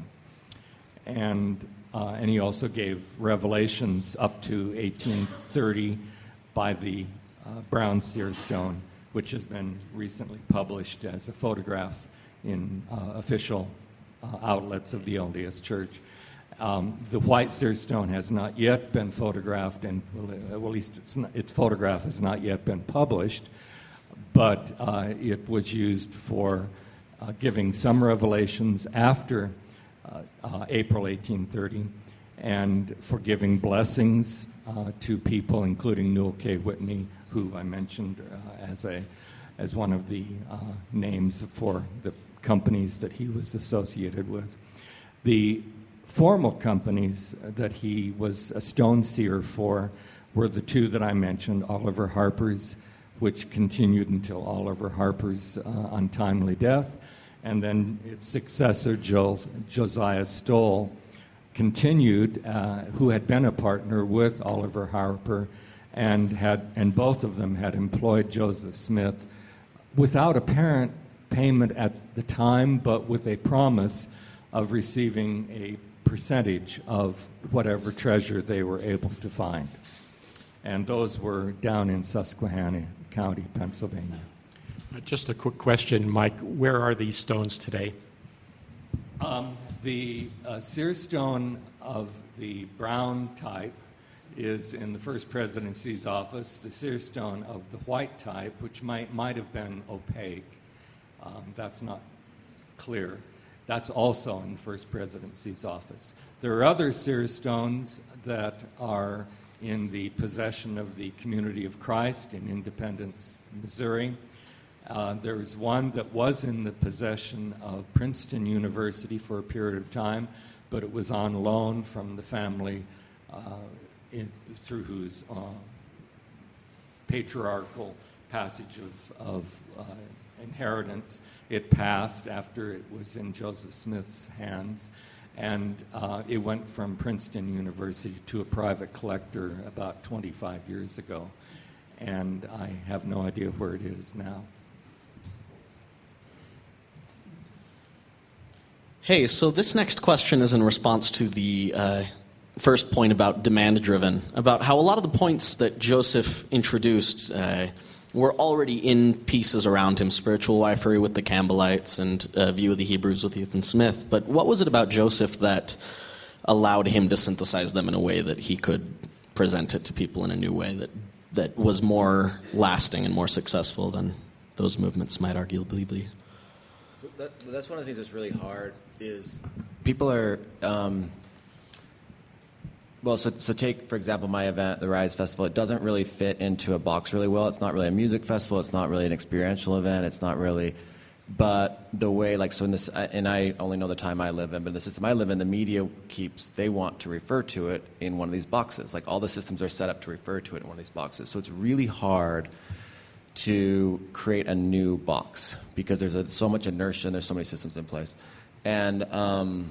And Uh, and he also gave revelations up to eighteen thirty by the uh, brown seer stone, which has been recently published as a photograph in uh, official uh, outlets of the L D S Church. Um, the white seer stone has not yet been photographed, and well, at least its, not, its photograph has not yet been published, but uh, it was used for uh, giving some revelations after Uh, uh, April eighteen thirty, and for giving blessings uh, to people, including Newell K. Whitney, who I mentioned uh, as a as one of the uh, names for the companies that he was associated with. The formal companies that he was a stone seer for were the two that I mentioned, Oliver Harper's, which continued until Oliver Harper's uh, untimely death, and then its successor, Jos- Josiah Stoll, continued, uh, who had been a partner with Oliver Harper, and had, and both of them had employed Joseph Smith without apparent payment at the time, but with a promise of receiving a percentage of whatever treasure they were able to find. And those were down in Susquehanna County, Pennsylvania. Just a quick question, Mike. Where are these stones today? Um, the uh, seer stone of the brown type is in the First Presidency's office. The seer stone of the white type, which might, might have been opaque, um, that's not clear, that's also in the First Presidency's office. There are other seer stones that are in the possession of the Community of Christ in Independence, Missouri. Uh, there was one that was in the possession of Princeton University for a period of time, but it was on loan from the family uh, in, through whose uh, patriarchal passage of, of uh, inheritance it passed after it was in Joseph Smith's hands. And uh, it went from Princeton University to a private collector about twenty-five years ago. And I have no idea where it is now. Hey, so this next question is in response to the uh, first point about demand-driven, about how a lot of the points that Joseph introduced uh, were already in pieces around him, Spiritual Wifery with the Campbellites and uh, View of the Hebrews with Ethan Smith. But what was it about Joseph that allowed him to synthesize them in a way that he could present it to people in a new way that, that was more lasting and more successful than those movements might arguably be? So that, that's one of the things that's really hard is people are... Um, Well, so, so take, for example, my event, the Rise Festival. It doesn't really fit into a box really well. It's not really a music festival. It's not really an experiential event. It's not really, but the way, like, so in this, and I only know the time I live in, but in the system I live in, the media keeps, they want to refer to it in one of these boxes. Like, all the systems are set up to refer to it in one of these boxes. So it's really hard to create a new box because there's a, so much inertia and there's so many systems in place. And um,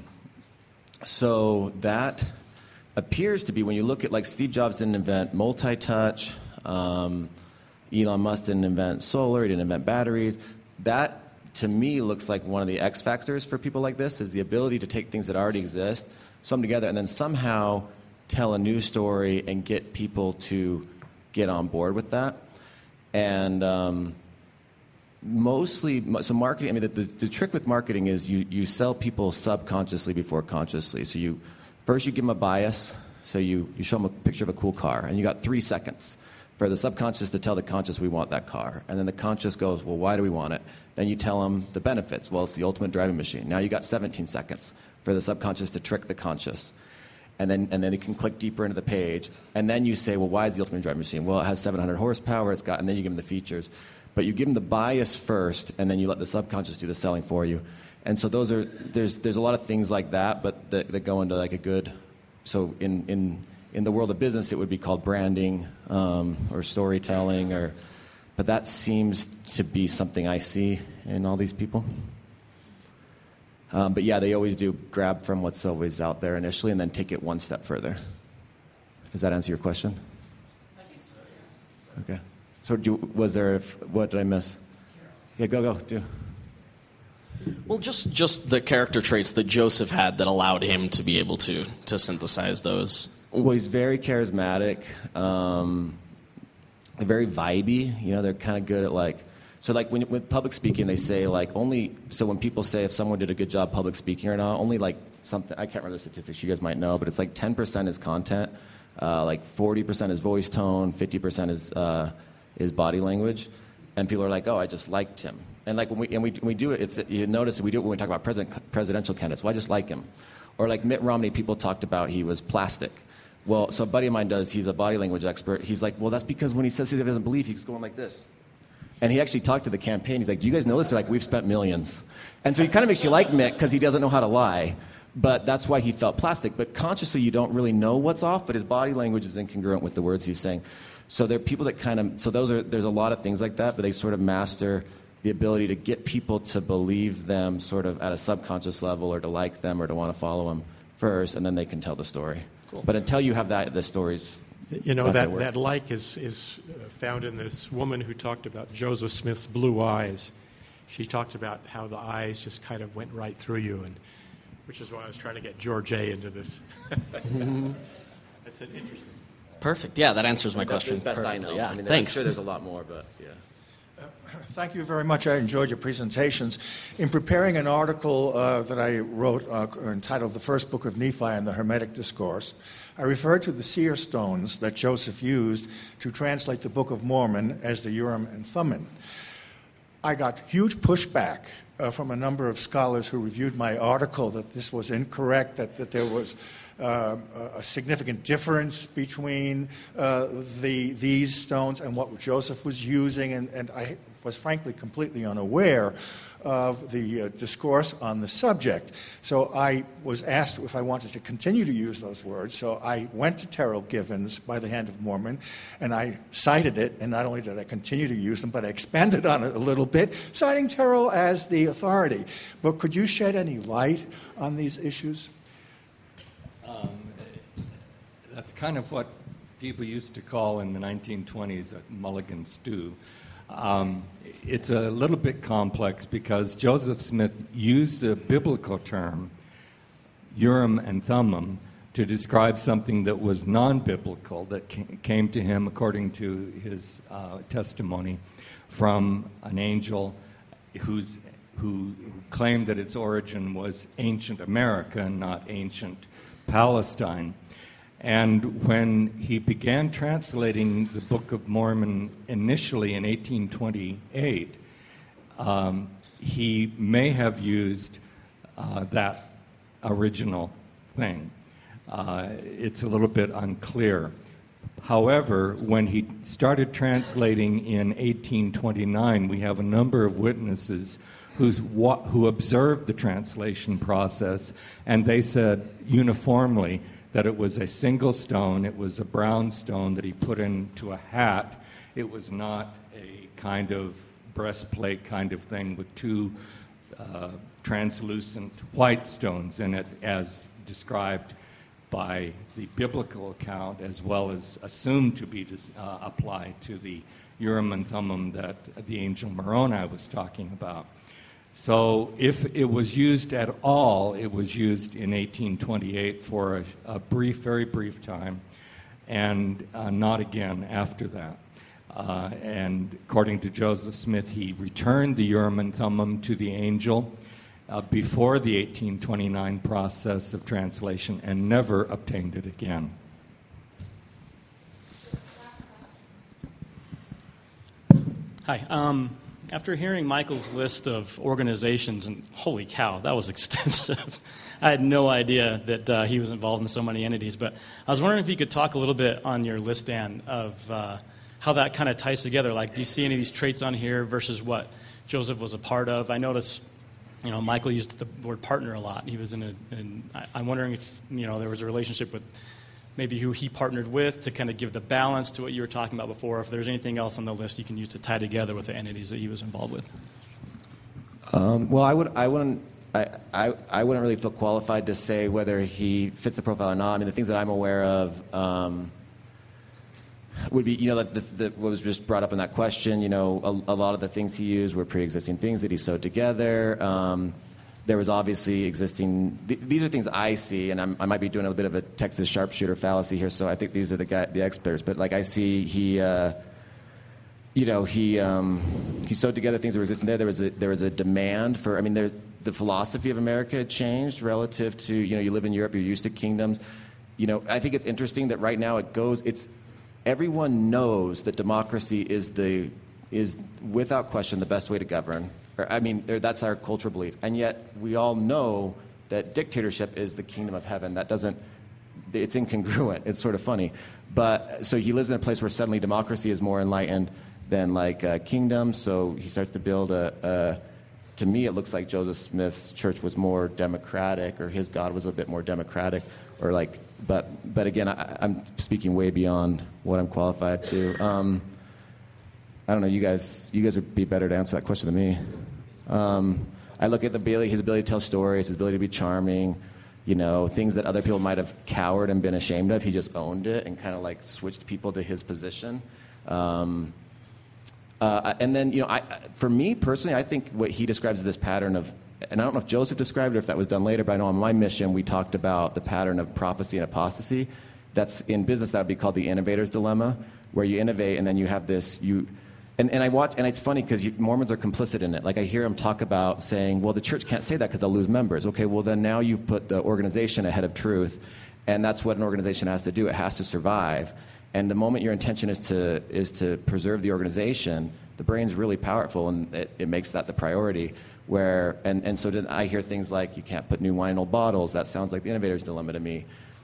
so that... appears to be, when you look at, like, Steve Jobs didn't invent multi-touch, um, Elon Musk didn't invent solar, he didn't invent batteries. That, to me, looks like one of the X factors for people like this, is the ability to take things that already exist, sew them together, and then somehow tell a new story and get people to get on board with that. And um, mostly, so marketing, I mean, the, the, the trick with marketing is you, you sell people subconsciously before consciously. So you... First, you give them a bias, so you, you show them a picture of a cool car, and you got three seconds for the subconscious to tell the conscious we want that car. And then the conscious goes, well, why do we want it? Then you tell them the benefits. Well, it's the ultimate driving machine. Now you got seventeen seconds for the subconscious to trick the conscious. And then and then it can click deeper into the page. And then you say, well, why is the ultimate driving machine? Well, it has seven hundred horsepower, it's got, and then you give them the features. But you give them the bias first, and then you let the subconscious do the selling for you. And so those are there's there's a lot of things like that, but that, that go into like a good. So in in in the world of business, it would be called branding um, or storytelling, or but that seems to be something I see in all these people. Um, but yeah, they always do grab from what's always out there initially, and then take it one step further. Does that answer your question? I think so. Yeah. Okay. So do, was there? What did I miss? Yeah, go go do. Well, just, just the character traits that Joseph had that allowed him to be able to to synthesize those. Well, he's very charismatic. Um, they're very vibey. You know, they're kind of good at, like, so like when with public speaking, they say like only. So when people say if someone did a good job public speaking or not, only like something. I can't remember the statistics. You guys might know, but it's like ten percent is content, uh, like forty percent is voice tone, fifty percent is uh, is body language, and people are like, oh, I just liked him. And like when we and we we do it, it's you notice we do it when we talk about president presidential candidates. Well, I just like him, or like Mitt Romney. People talked about he was plastic. Well, so a buddy of mine does. He's a body language expert. He's like, well, that's because when he says he doesn't believe, he's going like this. And he actually talked to the campaign. He's like, do you guys know this? They're like, we've spent millions. And so he kind of makes you like Mitt because he doesn't know how to lie. But that's why he felt plastic. But consciously, you don't really know what's off. But his body language is incongruent with the words he's saying. So there are people that kind of. So those are. There's a lot of things like that. But they sort of master the ability to get people to believe them sort of at a subconscious level, or to like them, or to want to follow them first, and then they can tell the story. Cool. But until you have that, the story's You know, not that, gonna work. that like is, is found in this woman who talked about Joseph Smith's blue eyes. She talked about how the eyes just kind of went right through you, and which is why I was trying to get George A. into this. That's an interesting. Perfect. Yeah, that answers my That's question. the best I perfectly. know. Yeah. I mean, Thanks. I'm sure there's a lot more, but yeah. Thank you very much. I enjoyed your presentations. In preparing an article uh, that I wrote uh, entitled The First Book of Nephi and the Hermetic Discourse, I referred to the seer stones that Joseph used to translate the Book of Mormon as the Urim and Thummim. I got huge pushback uh, from a number of scholars who reviewed my article that this was incorrect, that, that there was um, a significant difference between uh, the these stones and what Joseph was using, and, and I was frankly completely unaware of the uh, discourse on the subject. So I was asked if I wanted to continue to use those words. So I went to Terrell Givens by the Hand of Mormon, and I cited it, and not only did I continue to use them, but I expanded on it a little bit, citing Terrell as the authority. But could you shed any light on these issues? Um, that's kind of what people used to call in the nineteen twenties a mulligan stew. Um, it's a little bit complex because Joseph Smith used a biblical term, Urim and Thummim, to describe something that was non-biblical, that came to him, according to his uh, testimony, from an angel who's, who claimed that its origin was ancient America and not ancient Palestine. And when he began translating the Book of Mormon initially in eighteen twenty-eight, um, he may have used uh, that original thing. Uh, it's a little bit unclear. However, when he started translating in eighteen twenty-nine, we have a number of witnesses who's wa- who observed the translation process, and they said uniformly that it was a single stone, it was a brown stone that he put into a hat. It was not a kind of breastplate kind of thing with two uh, translucent white stones in it, as described by the biblical account, as well as assumed to be uh, applied to the Urim and Thummim that the angel Moroni was talking about. So if it was used at all, it was used in eighteen twenty-eight for a, a brief, very brief time, and uh, not again after that. Uh, and according to Joseph Smith, he returned the Urim and Thummim to the angel uh, before the eighteen twenty-nine process of translation and never obtained it again. Hi. Um, after hearing Michael's list of organizations, and holy cow, that was extensive. I had no idea that uh, he was involved in so many entities. But I was wondering if you could talk a little bit on your list, Dan, of uh, how that kind of ties together. Like, do you see any of these traits on here versus what Joseph was a part of? I noticed, you know, Michael used the word partner a lot. He was in a, in, I, I'm wondering if, you know, there was a relationship with maybe who he partnered with to kind of give the balance to what you were talking about before. If there's anything else on the list you can use to tie together with the entities that he was involved with. Um, well, I would, I wouldn't, I, I, I wouldn't really feel qualified to say whether he fits the profile or not. I mean, the things that I'm aware of um, would be, you know, the, the, what was just brought up in that question. You know, a, a lot of the things he used were pre-existing things that he sewed together. Um, There was obviously existing. Th- these are things I see, and I'm, I might be doing a bit of a Texas sharpshooter fallacy here. So I think these are the guy, the experts. But like I see, he, uh, you know, he um, he sewed together things that were existing there. There was a there was a demand for. I mean, there, the philosophy of America had changed relative to, you know, you live in Europe, you're used to kingdoms. You know, I think it's interesting that right now it goes. It's everyone knows that democracy is the is without question the best way to govern. I mean, that's our cultural belief. And yet we all know that dictatorship is the kingdom of heaven. That doesn't, it's incongruent. It's sort of funny. But so he lives in a place where suddenly democracy is more enlightened than like a kingdom. So he starts to build a, a, to me, it looks like Joseph Smith's church was more democratic, or his God was a bit more democratic, or like, but, but again, I, I'm speaking way beyond what I'm qualified to. Um, I don't know, you guys, you guys would be better to answer that question than me. Um, I look at the ability, his ability to tell stories, his ability to be charming, you know, things that other people might have cowered and been ashamed of. He just owned it and kind of like switched people to his position. Um, uh, and then, you know, I, for me personally, I think what he describes as this pattern of, and I don't know if Joseph described it or if that was done later, but I know on my mission we talked about the pattern of prophecy and apostasy. That's in business, that would be called the innovator's dilemma, where you innovate and then you have this, you... And, and I watch, and it's funny because Mormons are complicit in it. Like I hear them talk about saying, well, the church can't say that because they'll lose members. Okay, well then now you've put the organization ahead of truth, and that's what an organization has to do. It has to survive. And the moment your intention is to is to preserve the organization, the brain's really powerful, and it, it makes that the priority. Where and, and so then I hear things like, you can't put new wine in old bottles. That sounds like the innovator's dilemma to me.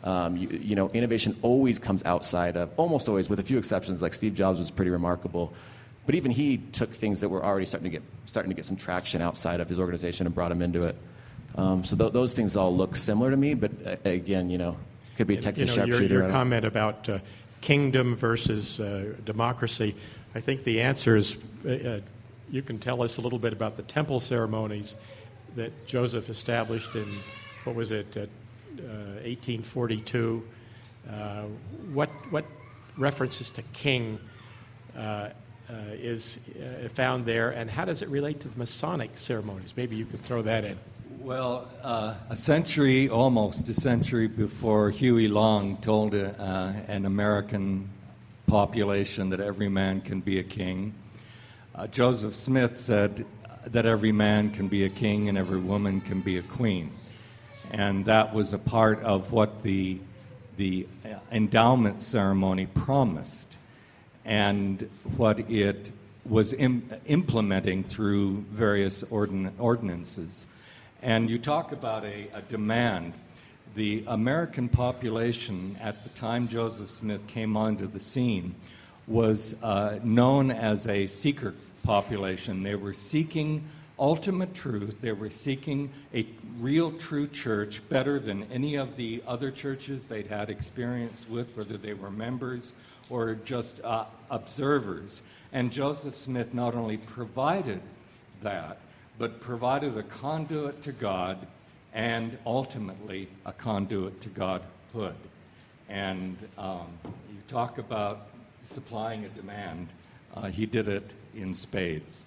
Um, you, you know, innovation always comes outside of, almost always, with a few exceptions, like Steve Jobs was pretty remarkable. But even he took things that were already starting to get starting to get some traction outside of his organization and brought them into it. Um, so th- those things all look similar to me, but uh, again, you know, could be a Texas you know, sharpshooter. Your, your comment about uh, kingdom versus uh, democracy, I think the answer is uh, you can tell us a little bit about the temple ceremonies that Joseph established in, what was it, uh, uh, eighteen forty-two. Uh, what what references to king uh, uh, is uh, found there, and how does it relate to the Masonic ceremonies? Maybe you could throw that in. Well, uh, a century, almost a century before Huey Long told uh, an American population that every man can be a king, uh, Joseph Smith said that every man can be a king and every woman can be a queen. And that was a part of what the, the endowment ceremony promised and what it was im- implementing through various ordin- ordinances. And you talk about a, a demand. The American population at the time Joseph Smith came onto the scene was uh, known as a seeker population. They were seeking ultimate truth. They were seeking a real true church better than any of the other churches they'd had experience with, whether they were members or just uh, observers. And Joseph Smith not only provided that, but provided a conduit to God and ultimately a conduit to Godhood. And um, you talk about supplying a demand. Uh, he did it in spades.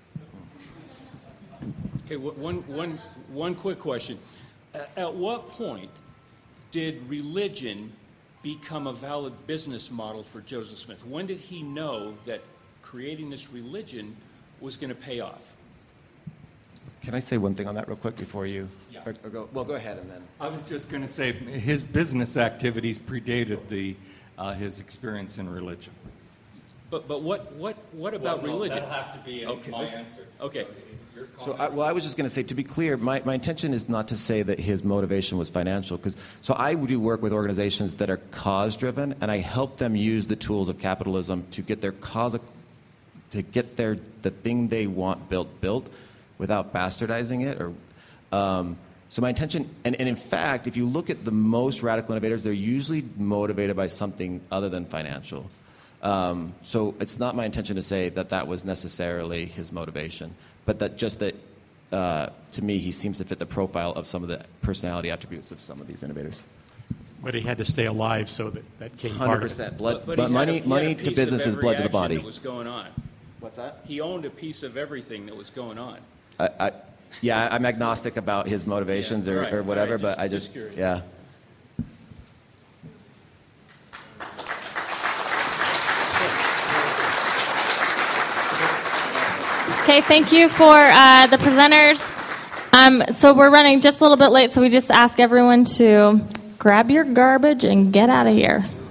Okay, one, one, one quick question. At what point did religion become a valid business model for Joseph Smith? When did he know that creating this religion was going to pay off? Can I say one thing on that real quick before you? Yeah. Or, or go, well, go ahead and then. I was just going to say his business activities predated the uh, his experience in religion. But but what what what about well, no, religion? That'll have to be okay, my okay. answer. Okay. So, I, well, I was just going to say, to be clear, my, my intention is not to say that his motivation was financial. Because so I do work with organizations that are cause-driven, and I help them use the tools of capitalism to get their cause, to get their the thing they want built built, without bastardizing it. Or um, so my intention, and, and in fact, if you look at the most radical innovators, they're usually motivated by something other than financial. Um, so it's not my intention to say that that was necessarily his motivation, but that just that, uh, to me, he seems to fit the profile of some of the personality attributes of some of these innovators. But he had to stay alive, so that that came one part hundred of percent. it. Blood, But, but but he money, had a, he money had a to piece business of is blood to the every body. action that was going on. What's that? He owned a piece of everything that was going on. I, I, yeah, I'm agnostic about his motivations Yeah, or, right, or whatever, right, just- but I just just, curious. yeah. Okay, thank you for uh, the presenters. Um, so we're running just a little bit late, so we just ask everyone to grab your garbage and get out of here.